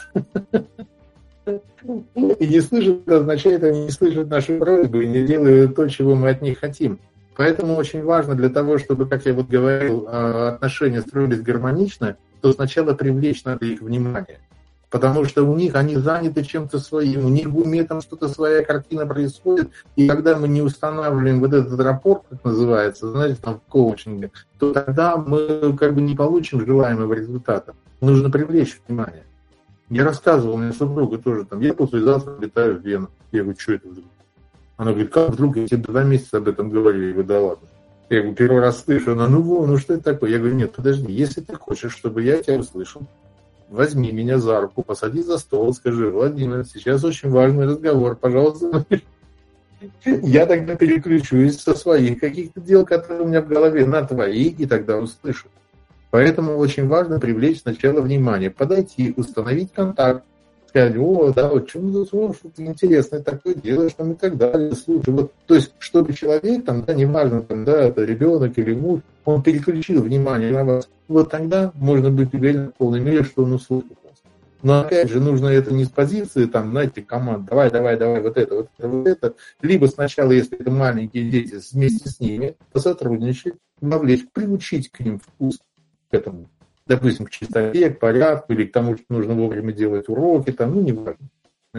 И не слышат, это означает, они не слышат наши просьбы и не делают то, чего мы от них хотим. Поэтому очень важно для того, чтобы, как я вот говорил, отношения строились гармонично, то сначала привлечь надо их внимание. Потому что у них, они заняты чем-то своим, у них в уме там что-то своя картина происходит, и когда мы не устанавливаем вот этот рапорт, как называется, знаете, там в коучинге, то тогда мы как бы не получим желаемого результата. Нужно привлечь внимание. Я рассказывал, мне супруга тоже там, я послезавтра летаю в Вену. Я говорю, что это вдруг? Она говорит, как вдруг, я тебе 2 месяца об этом говорю. Я говорю, да ладно. Я говорю, первый раз слышу, она, что это такое? Я говорю, нет, подожди, если ты хочешь, чтобы я тебя услышал, возьми меня за руку, посади за стол, скажи, Владимир, сейчас очень важный разговор, пожалуйста. Я тогда переключусь со своих каких-то дел, которые у меня в голове, на твои, и тогда услышу. Поэтому очень важно привлечь сначала внимание, подойти, установить контакт, сказать, вот что мы тут что-то интересное такое делаешь, там и так далее. Слушай, то есть, чтобы человек, неважно, это ребенок или муж, он переключил внимание на вас. Вот тогда можно быть уверен в полной мере, что он услышит вас. Но опять же, нужно это не с позиции, там, знаете, команд, давай, вот это. Либо сначала, если это маленькие дети, вместе с ними посотрудничать, вовлечь, приучить к ним вкус к этому. Допустим, к чистоте, к порядку, или к тому, что нужно вовремя делать уроки, там, ну, неважно.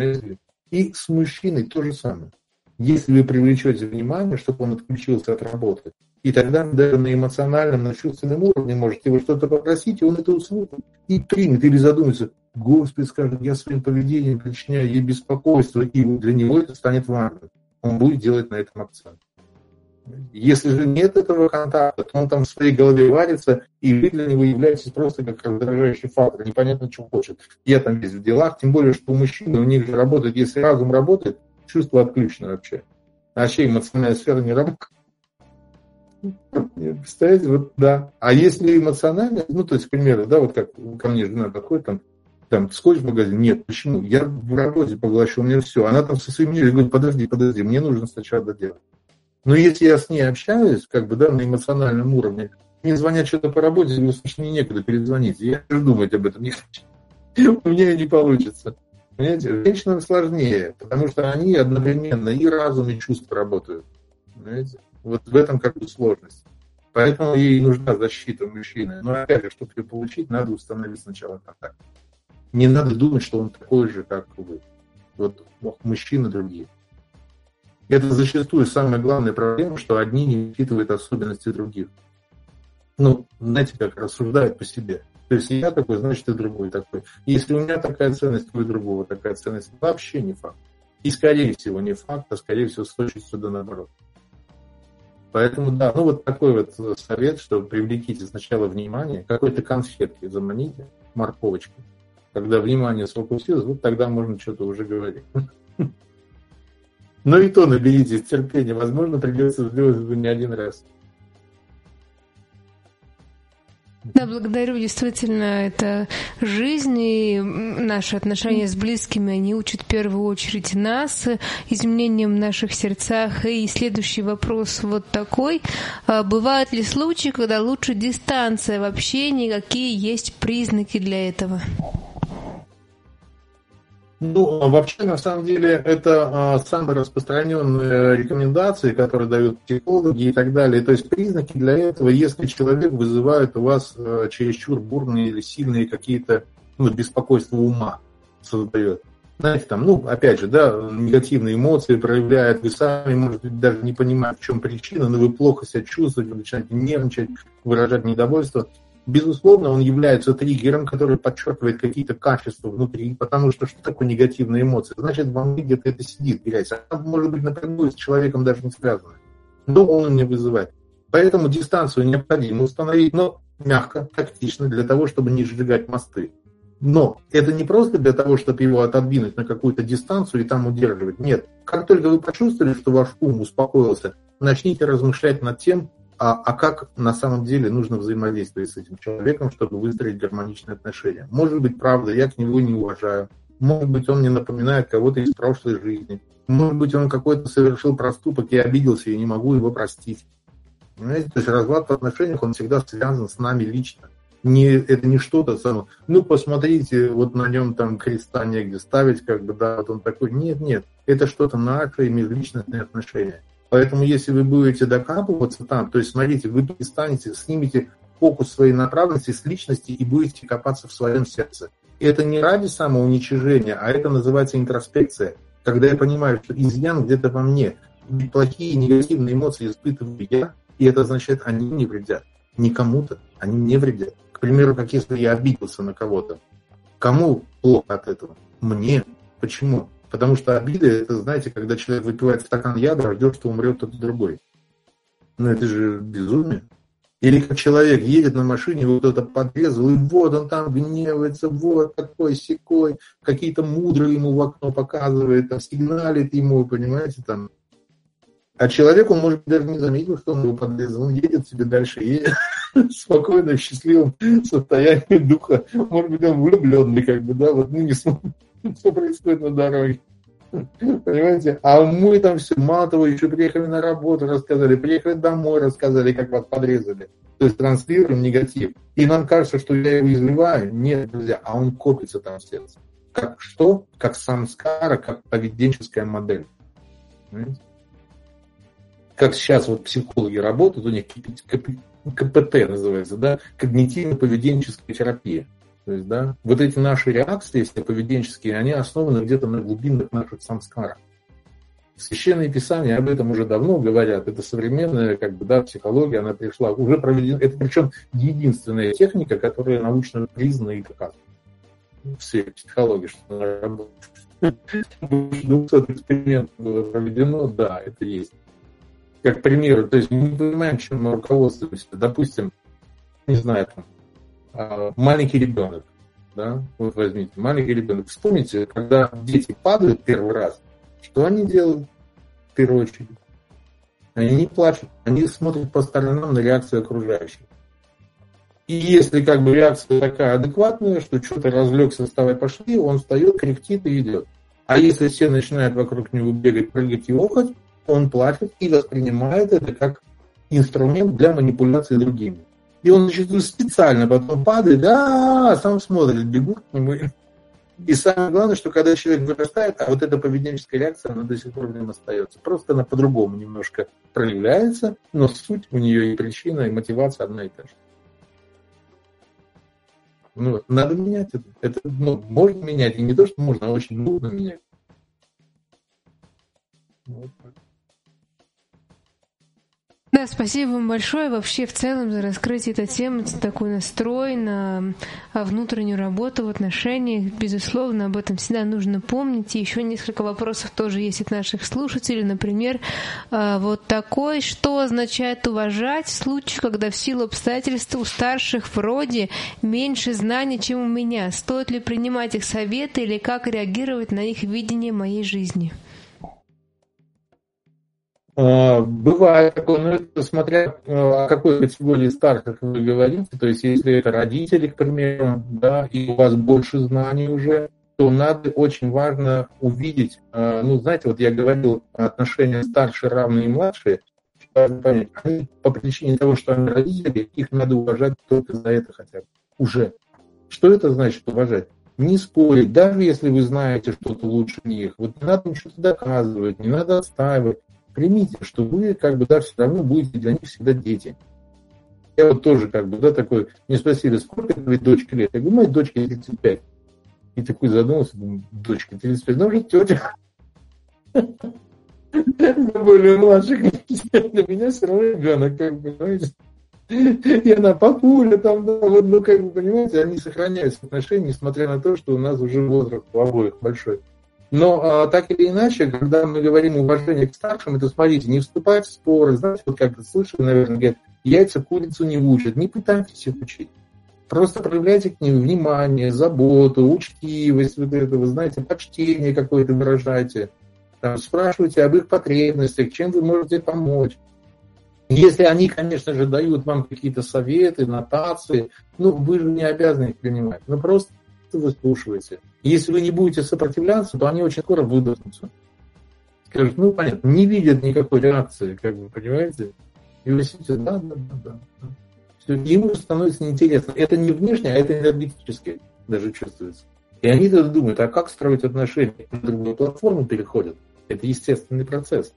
И с мужчиной то же самое. Если вы привлечете внимание, чтобы он отключился от работы, и тогда даже на эмоциональном, на чувственном уровне можете вы что-то попросить, и он это услышит и примет, или задумается, Господи, скажет, я своим поведением причиняю ей беспокойство, и для него это станет важным. Он будет делать на этом акцент. Если же нет этого контакта, то он там в своей голове варится, и вы для него являетесь просто как раздражающий фактор, непонятно, чего хочет. Я там весь в делах, тем более, что у мужчин, у них же работает, если разум работает, чувство отключено вообще. А вообще эмоциональная сфера не работает. Представляете, вот да. А если эмоционально, ну, то есть, к примеру, да, вот как ко мне жена подходит, там, сходишь в магазин? Нет, почему? Я в работе поглощу, у меня все. Она там со своими людьми говорит, подожди, мне нужно сначала доделать. Но если я с ней общаюсь, как бы, да, на эмоциональном уровне, мне звонят что-то по работе, говорю, слушай, мне некогда перезвонить. Я даже думать об этом не хочу. У меня не получится. Понимаете? Женщинам сложнее, потому что они одновременно и разум, и чувства работают. Понимаете? Вот в этом как бы сложность. Поэтому ей нужна защита мужчины. Но опять же, чтобы ее получить, надо установить сначала контакт. Не надо думать, что он такой же, как вы. Вот мужчины другие. Это зачастую самая главная проблема, что одни не учитывают особенности других. Ну, знаете, как рассуждают по себе. То есть я такой, значит, и другой такой. Если у меня такая ценность, у другого такая ценность, вообще не факт. И, скорее всего, не факт, а, скорее всего, с точностью да наоборот. Поэтому, да, ну вот такой вот совет, что привлеките сначала внимание, какой-то конфетки заманите, морковочки. Когда внимание сфокусируется, вот тогда можно что-то уже говорить. Но и то наберитесь терпения, возможно, придется сделать это не один раз. Да, благодарю. Действительно, это жизнь, и наши отношения с близкими, они учат в первую очередь нас изменениям в наших сердцах. И следующий вопрос вот такой. Бывают ли случаи, когда лучше дистанция в общении? Какие есть признаки для этого? Ну, вообще, на самом деле, это самые распространенные рекомендации, которые дают психологи и так далее. То есть признаки для этого, если человек вызывает у вас чересчур бурные или сильные какие-то беспокойства ума создает. Знаете, там, ну, опять же, да, негативные эмоции проявляет, вы сами, может быть, даже не понимаете, в чем причина, но вы плохо себя чувствуете, вы начинаете нервничать, выражать недовольство. Безусловно, он является триггером, который подчеркивает какие-то качества внутри, потому что что такое негативные эмоции? Значит, во мне где-то это сидит, грязь. Она может быть напрямую с человеком даже не связана. Но он меня вызывает. Поэтому дистанцию необходимо установить, но мягко, тактично, для того, чтобы не сжигать мосты. Но это не просто для того, чтобы его отодвинуть на какую-то дистанцию и там удерживать. Нет. Как только вы почувствовали, что ваш ум успокоился, начните размышлять над тем, а как на самом деле нужно взаимодействовать с этим человеком, чтобы выстроить гармоничные отношения. Может быть, правда, я к нему не уважаю. Может быть, он мне напоминает кого-то из прошлой жизни. Может быть, он какой-то совершил проступок, я обиделся и не могу его простить. Понимаете? То есть разлад в отношениях, он всегда связан с нами лично. Это не что-то самое. Ну, посмотрите, вот на нем там креста негде ставить, как бы, да, вот он такой. Нет. Это что-то наше межличностные отношения. Поэтому, если вы будете докапываться там, то есть, смотрите, вы перестанете, снимете фокус своей направленности с личности и будете копаться в своем сердце. Это не ради самоуничижения, а это называется интроспекция. Когда я понимаю, что изъян где-то во мне, плохие негативные эмоции испытываю я, и это означает, они не вредят. Не кому-то, они не вредят. К примеру, как если я обиделся на кого-то. Кому плохо от этого? Мне. Почему? Потому что обида, это, знаете, когда человек выпивает стакан яда, ждет, что умрет кто-то другой. Ну, это же безумие. Или как человек едет на машине, его кто-то подрезал, и вот он там гневается, вот такой-сякой, какие-то мудрые ему в окно показывает, там, сигналит ему, понимаете, там. А человек, он, может быть, даже не заметил, что он его подрезал, он едет себе дальше, едет спокойно, в счастливом состоянии духа. Может быть, он влюбленный, как бы, да, вот, ну, не смотрит, что происходит на дороге. Понимаете? А мы там все, мало того, еще приехали на работу, рассказали, приехали домой, рассказали, как вас подрезали. То есть транслируем негатив. И нам кажется, что я его изливаю. Нет, друзья, а он копится там в сердце. Как что? Как самскара, как поведенческая модель. Понимаете? Как сейчас вот психологи работают, у них КПТ называется, да, когнитивно-поведенческая терапия. То есть, да, вот эти наши реакции, все поведенческие, они основаны где-то на глубинах наших самскаров. Священные писания об этом уже давно говорят. Это современная, как бы, да, психология, она пришла, уже проведена. Это причем единственная техника, которая научно признана и доказана в сфере психологии, что она работает. 200 экспериментов было проведено, да, это есть. Как пример, то есть мы не понимаем, чем мы руководствуемся. Допустим, не знаю, там, маленький ребенок, да, вот возьмите, маленький ребенок. Вспомните, когда дети падают первый раз, что они делают в первую очередь? Они не плачут, они смотрят по сторонам на реакцию окружающих. И если как бы реакция такая адекватная, что что-то развлекся, вставай, пошли, он встает, кряхтит и идет. А если все начинают вокруг него бегать, прыгать и охать, он плачет и воспринимает это как инструмент для манипуляции другими. И он зачастую специально потом падает, сам смотрит, бегут к нему. И самое главное, что когда человек вырастает, а вот эта поведенческая реакция, она до сих пор в нем остается. Просто она по-другому немножко проявляется, но суть у нее и причина, и мотивация одна и та же. Ну, надо менять это. Это можно менять, и не то, что можно, а очень нужно менять. Вот так. Да, спасибо вам большое вообще в целом за раскрытие этой темы, такой настрой на внутреннюю работу в отношениях. Безусловно, об этом всегда нужно помнить. И еще несколько вопросов тоже есть от наших слушателей. Например, вот такой: что означает уважать в случае, когда в силу обстоятельств у старших вроде меньше знаний, чем у меня? Стоит ли принимать их советы или как реагировать на их видение моей жизни? Бывает такое, но это смотря о какой категории старших вы говорите, то есть если это родители, к примеру, да, и у вас больше знаний уже, то надо, очень важно увидеть, знаете, вот я говорил, отношения старшие, равные и младшие, они по причине того, что они родители, их надо уважать только за это хотя бы, уже. Что это значит уважать? Не спорить, даже если вы знаете что-то лучше них, вот не надо им что-то доказывать, не надо отстаивать. Примите, что вы как бы да, все равно будете для них всегда дети. Я вот тоже как бы, да, такой, мне спросили, сколько твоей дочке лет? Я говорю, моей дочке 35. И такой задумался, думаю, дочка 35, уже тетя. Более младших, для меня все равно ребенок, как бы, знаете. И она папуля там, да, вот, как бы, понимаете, они сохраняют отношения, несмотря на то, что у нас уже возраст у обоих большой. Но так или иначе, когда мы говорим уважение к старшим, это, смотрите, не вступать в споры, знаете, вот как-то слышали, наверное, говорят, яйца курицу не учат, не пытайтесь их учить. Просто проявляйте к ним внимание, заботу, учтивость, вот это, вы знаете, почтение какое-то выражайте, там, спрашивайте об их потребностях, чем вы можете помочь. Если они, конечно же, дают вам какие-то советы, нотации, вы же не обязаны их принимать, просто выслушивайте. Если вы не будете сопротивляться, то они очень скоро выдохнутся. Скажут, понятно, не видят никакой реакции, как вы понимаете. И вы сидите, да. Все, ему становится неинтересно. Это не внешне, а это энергетически даже чувствуется. И они тогда думают, а как строить отношения? На другую платформу переходят. Это естественный процесс.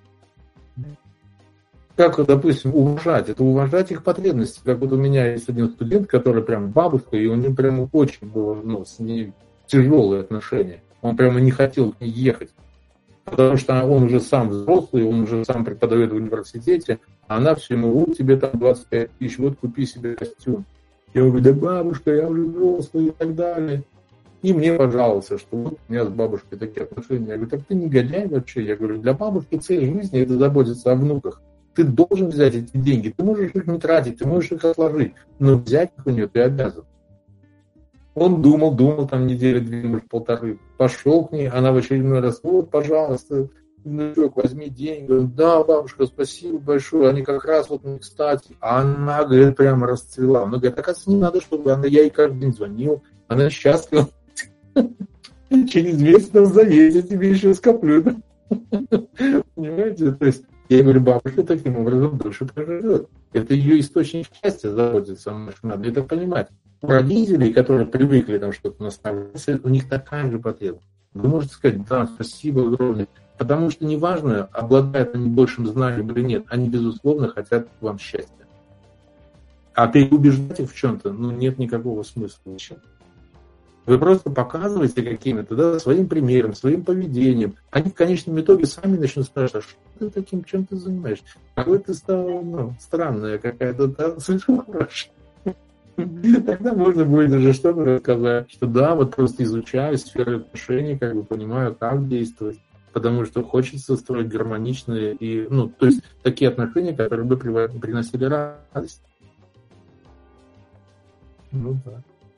Как, допустим, уважать? Это уважать их потребности. Как вот у меня есть один студент, который прям бабушка, и у него прям очень было с ней тяжелые отношения. Он прямо не хотел к ней ехать. Потому что он уже сам взрослый, он уже сам преподает в университете, а она все ему, тебе там 25 тысяч, вот купи себе костюм. Я говорю, да бабушка, я уже взрослый и так далее. И мне пожаловался, что вот у меня с бабушкой такие отношения. Я говорю, так ты негодяй вообще. Я говорю, для бабушки цель жизни – это заботиться о внуках. Ты должен взять эти деньги, ты можешь их не тратить, ты можешь их отложить, но взять их у нее ты обязан. Он думал, там недели-две, может, полторы, пошел к ней, она в очередной раз, вот, пожалуйста, внучок, возьми деньги. Говорит, да, бабушка, спасибо большое, они как раз вот не кстати. А она, говорит, прямо расцвела. Она говорит, оказывается, не надо, чтобы я ей каждый день звонил, она счастлива. через месяц на завесе тебе еще скоплю. Понимаете? То есть я говорю, бабушка таким образом дольше проживет. Это ее источник счастья заботиться о мной. Надо это понимать. У родителей, которые привыкли там что-то наставлять, у них такая же потребность. Вы можете сказать, да, спасибо огромное. Потому что неважно, обладают они большим знанием или нет, они, безусловно, хотят вам счастья. А переубеждать их в чем-то, нет никакого смысла вообще. Вы просто показываете какими-то, да, своим примером, своим поведением. Они в конечном итоге сами начнут спрашивать, что ты таким, чем ты занимаешься? Какой ты стал, странная какая-то, да, совершенно хорошая. Тогда можно будет уже что-то рассказать, что да, вот просто изучаю сферы отношений, понимаю, как действовать, потому что хочется строить гармоничные и, то есть такие отношения, которые бы приносили радость. Да.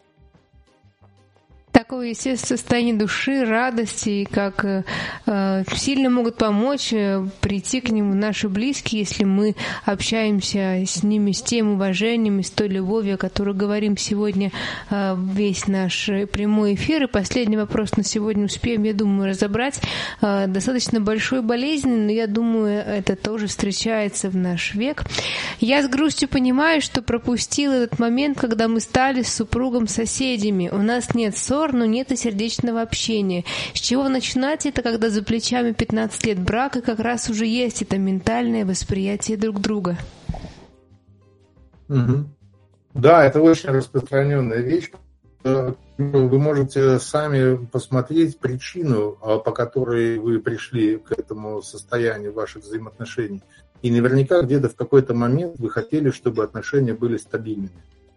Такое естественное состояние души, радости, как сильно могут помочь прийти к нему наши близкие, если мы общаемся с ними с тем уважением и с той любовью, о которой говорим сегодня весь наш прямой эфир. И последний вопрос на сегодня успеем, я думаю, разобрать. Достаточно большой болезнь, но я думаю, это тоже встречается в наш век. Я с грустью понимаю, что пропустила этот момент, когда мы стали с супругом соседями. У нас нет ссор, но нет и сердечного общения. С чего начинать это, когда за плечами 15 лет брака как раз уже есть это ментальное восприятие друг друга? Угу. Да, это очень распространенная вещь. Вы можете сами посмотреть причину, по которой вы пришли к этому состоянию ваших взаимоотношений. И наверняка где-то в какой-то момент вы хотели, чтобы отношения были стабильными.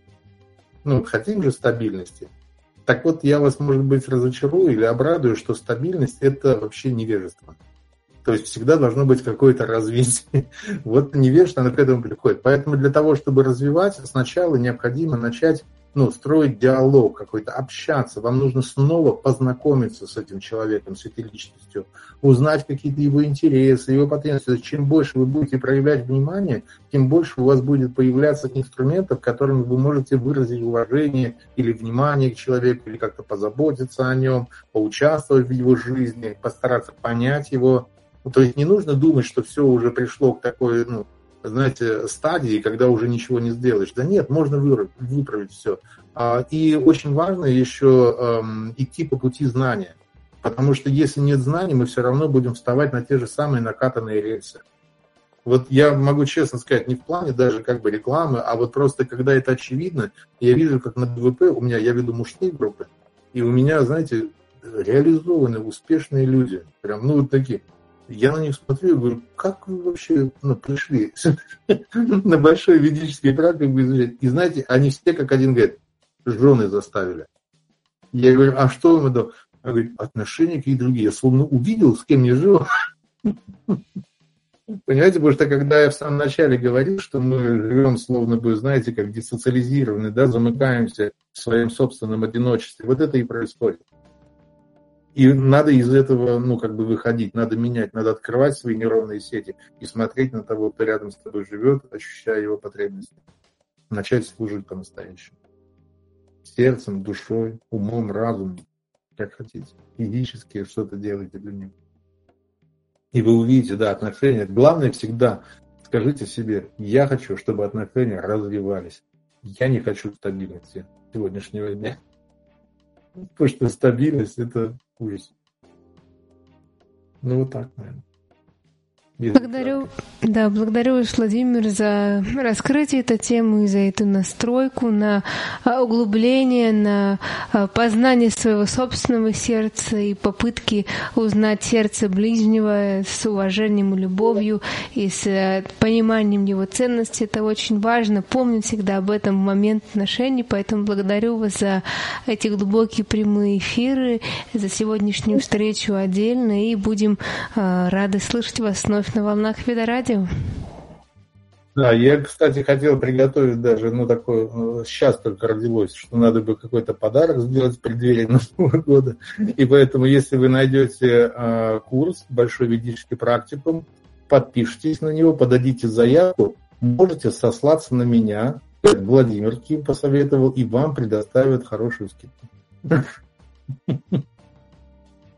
Хотим же стабильности. Так вот, я вас, может быть, разочарую или обрадую, что стабильность – это вообще невежество. То есть всегда должно быть какое-то развитие. Вот невежество, оно к этому приходит. Поэтому для того, чтобы развивать, сначала необходимо начать строить диалог какой-то, общаться. Вам нужно снова познакомиться с этим человеком, с этой личностью, узнать какие-то его интересы, его потребности. Чем больше вы будете проявлять внимание, тем больше у вас будет появляться инструментов, которыми вы можете выразить уважение или внимание к человеку, или как-то позаботиться о нем, поучаствовать в его жизни, постараться понять его. То есть не нужно думать, что все уже пришло к такой, стадии, когда уже ничего не сделаешь. Да нет, можно выправить все. И очень важно еще идти по пути знания. Потому что если нет знаний, мы все равно будем вставать на те же самые накатанные рельсы. Вот я могу честно сказать, не в плане даже рекламы, а вот просто когда это очевидно, я вижу, как на ДВП, я веду мужские группы, и у меня, реализованные, успешные люди. Прям, такие. Я на них смотрю и говорю, как вы вообще пришли на большой ведический практику изучать? И знаете, они все как один говорят, жены заставили. Я говорю, а что вам это? Я говорю, отношения какие другие. Я словно увидел, с кем я жил. Понимаете, потому что когда я в самом начале говорил, что мы живем словно бы, как десоциализированы, замыкаемся в своем собственном одиночестве, вот это и происходит. И надо из этого, выходить, надо менять, надо открывать свои нейронные сети и смотреть на того, кто рядом с тобой живет, ощущая его потребности. Начать служить по-настоящему. Сердцем, душой, умом, разумом, как хотите. Физически что-то делайте для него. И вы увидите, отношения. Главное всегда скажите себе, я хочу, чтобы отношения развивались. Я не хочу стабильности сегодняшнего дня. Потому что стабильность – это ужас. Вот так, наверное. Благодарю вас, Владимир, за раскрытие этой темы и за эту настройку на углубление, на познание своего собственного сердца и попытки узнать сердце ближнего с уважением и любовью и с пониманием его ценности. Это очень важно, помнить всегда об этом в момент отношений, поэтому благодарю вас за эти глубокие прямые эфиры, за сегодняшнюю встречу отдельно, и будем рады слышать вас вновь на волнах Веда-радио. Да, я, кстати, хотел приготовить даже, такое, сейчас только родилось, что надо бы какой-то подарок сделать в преддверии Нового года. И поэтому, если вы найдете курс «Большой ведический практикум», подпишитесь на него, подадите заявку, можете сослаться на меня, Владимир Ким посоветовал, и вам предоставят хорошую скидку.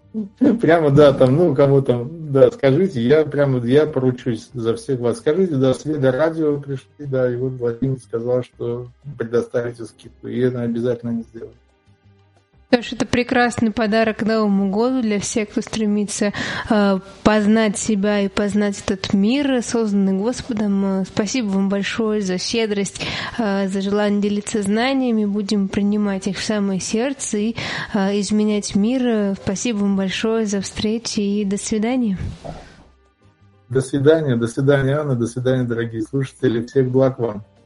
Прямо, да, там, ну, кому там, да, скажите, я поручусь за всех вас. Скажите, да, с Веда радио пришли, да, и вот Владимир сказал, что предоставите скидку, и это обязательно не сделаю. Потому что это прекрасный подарок к Новому году для всех, кто стремится познать себя и познать этот мир, созданный Господом. Спасибо вам большое за щедрость, за желание делиться знаниями. Будем принимать их в самое сердце и изменять мир. Спасибо вам большое за встречи и до свидания. До свидания, Анна, до свидания, дорогие слушатели. Всех благ вам.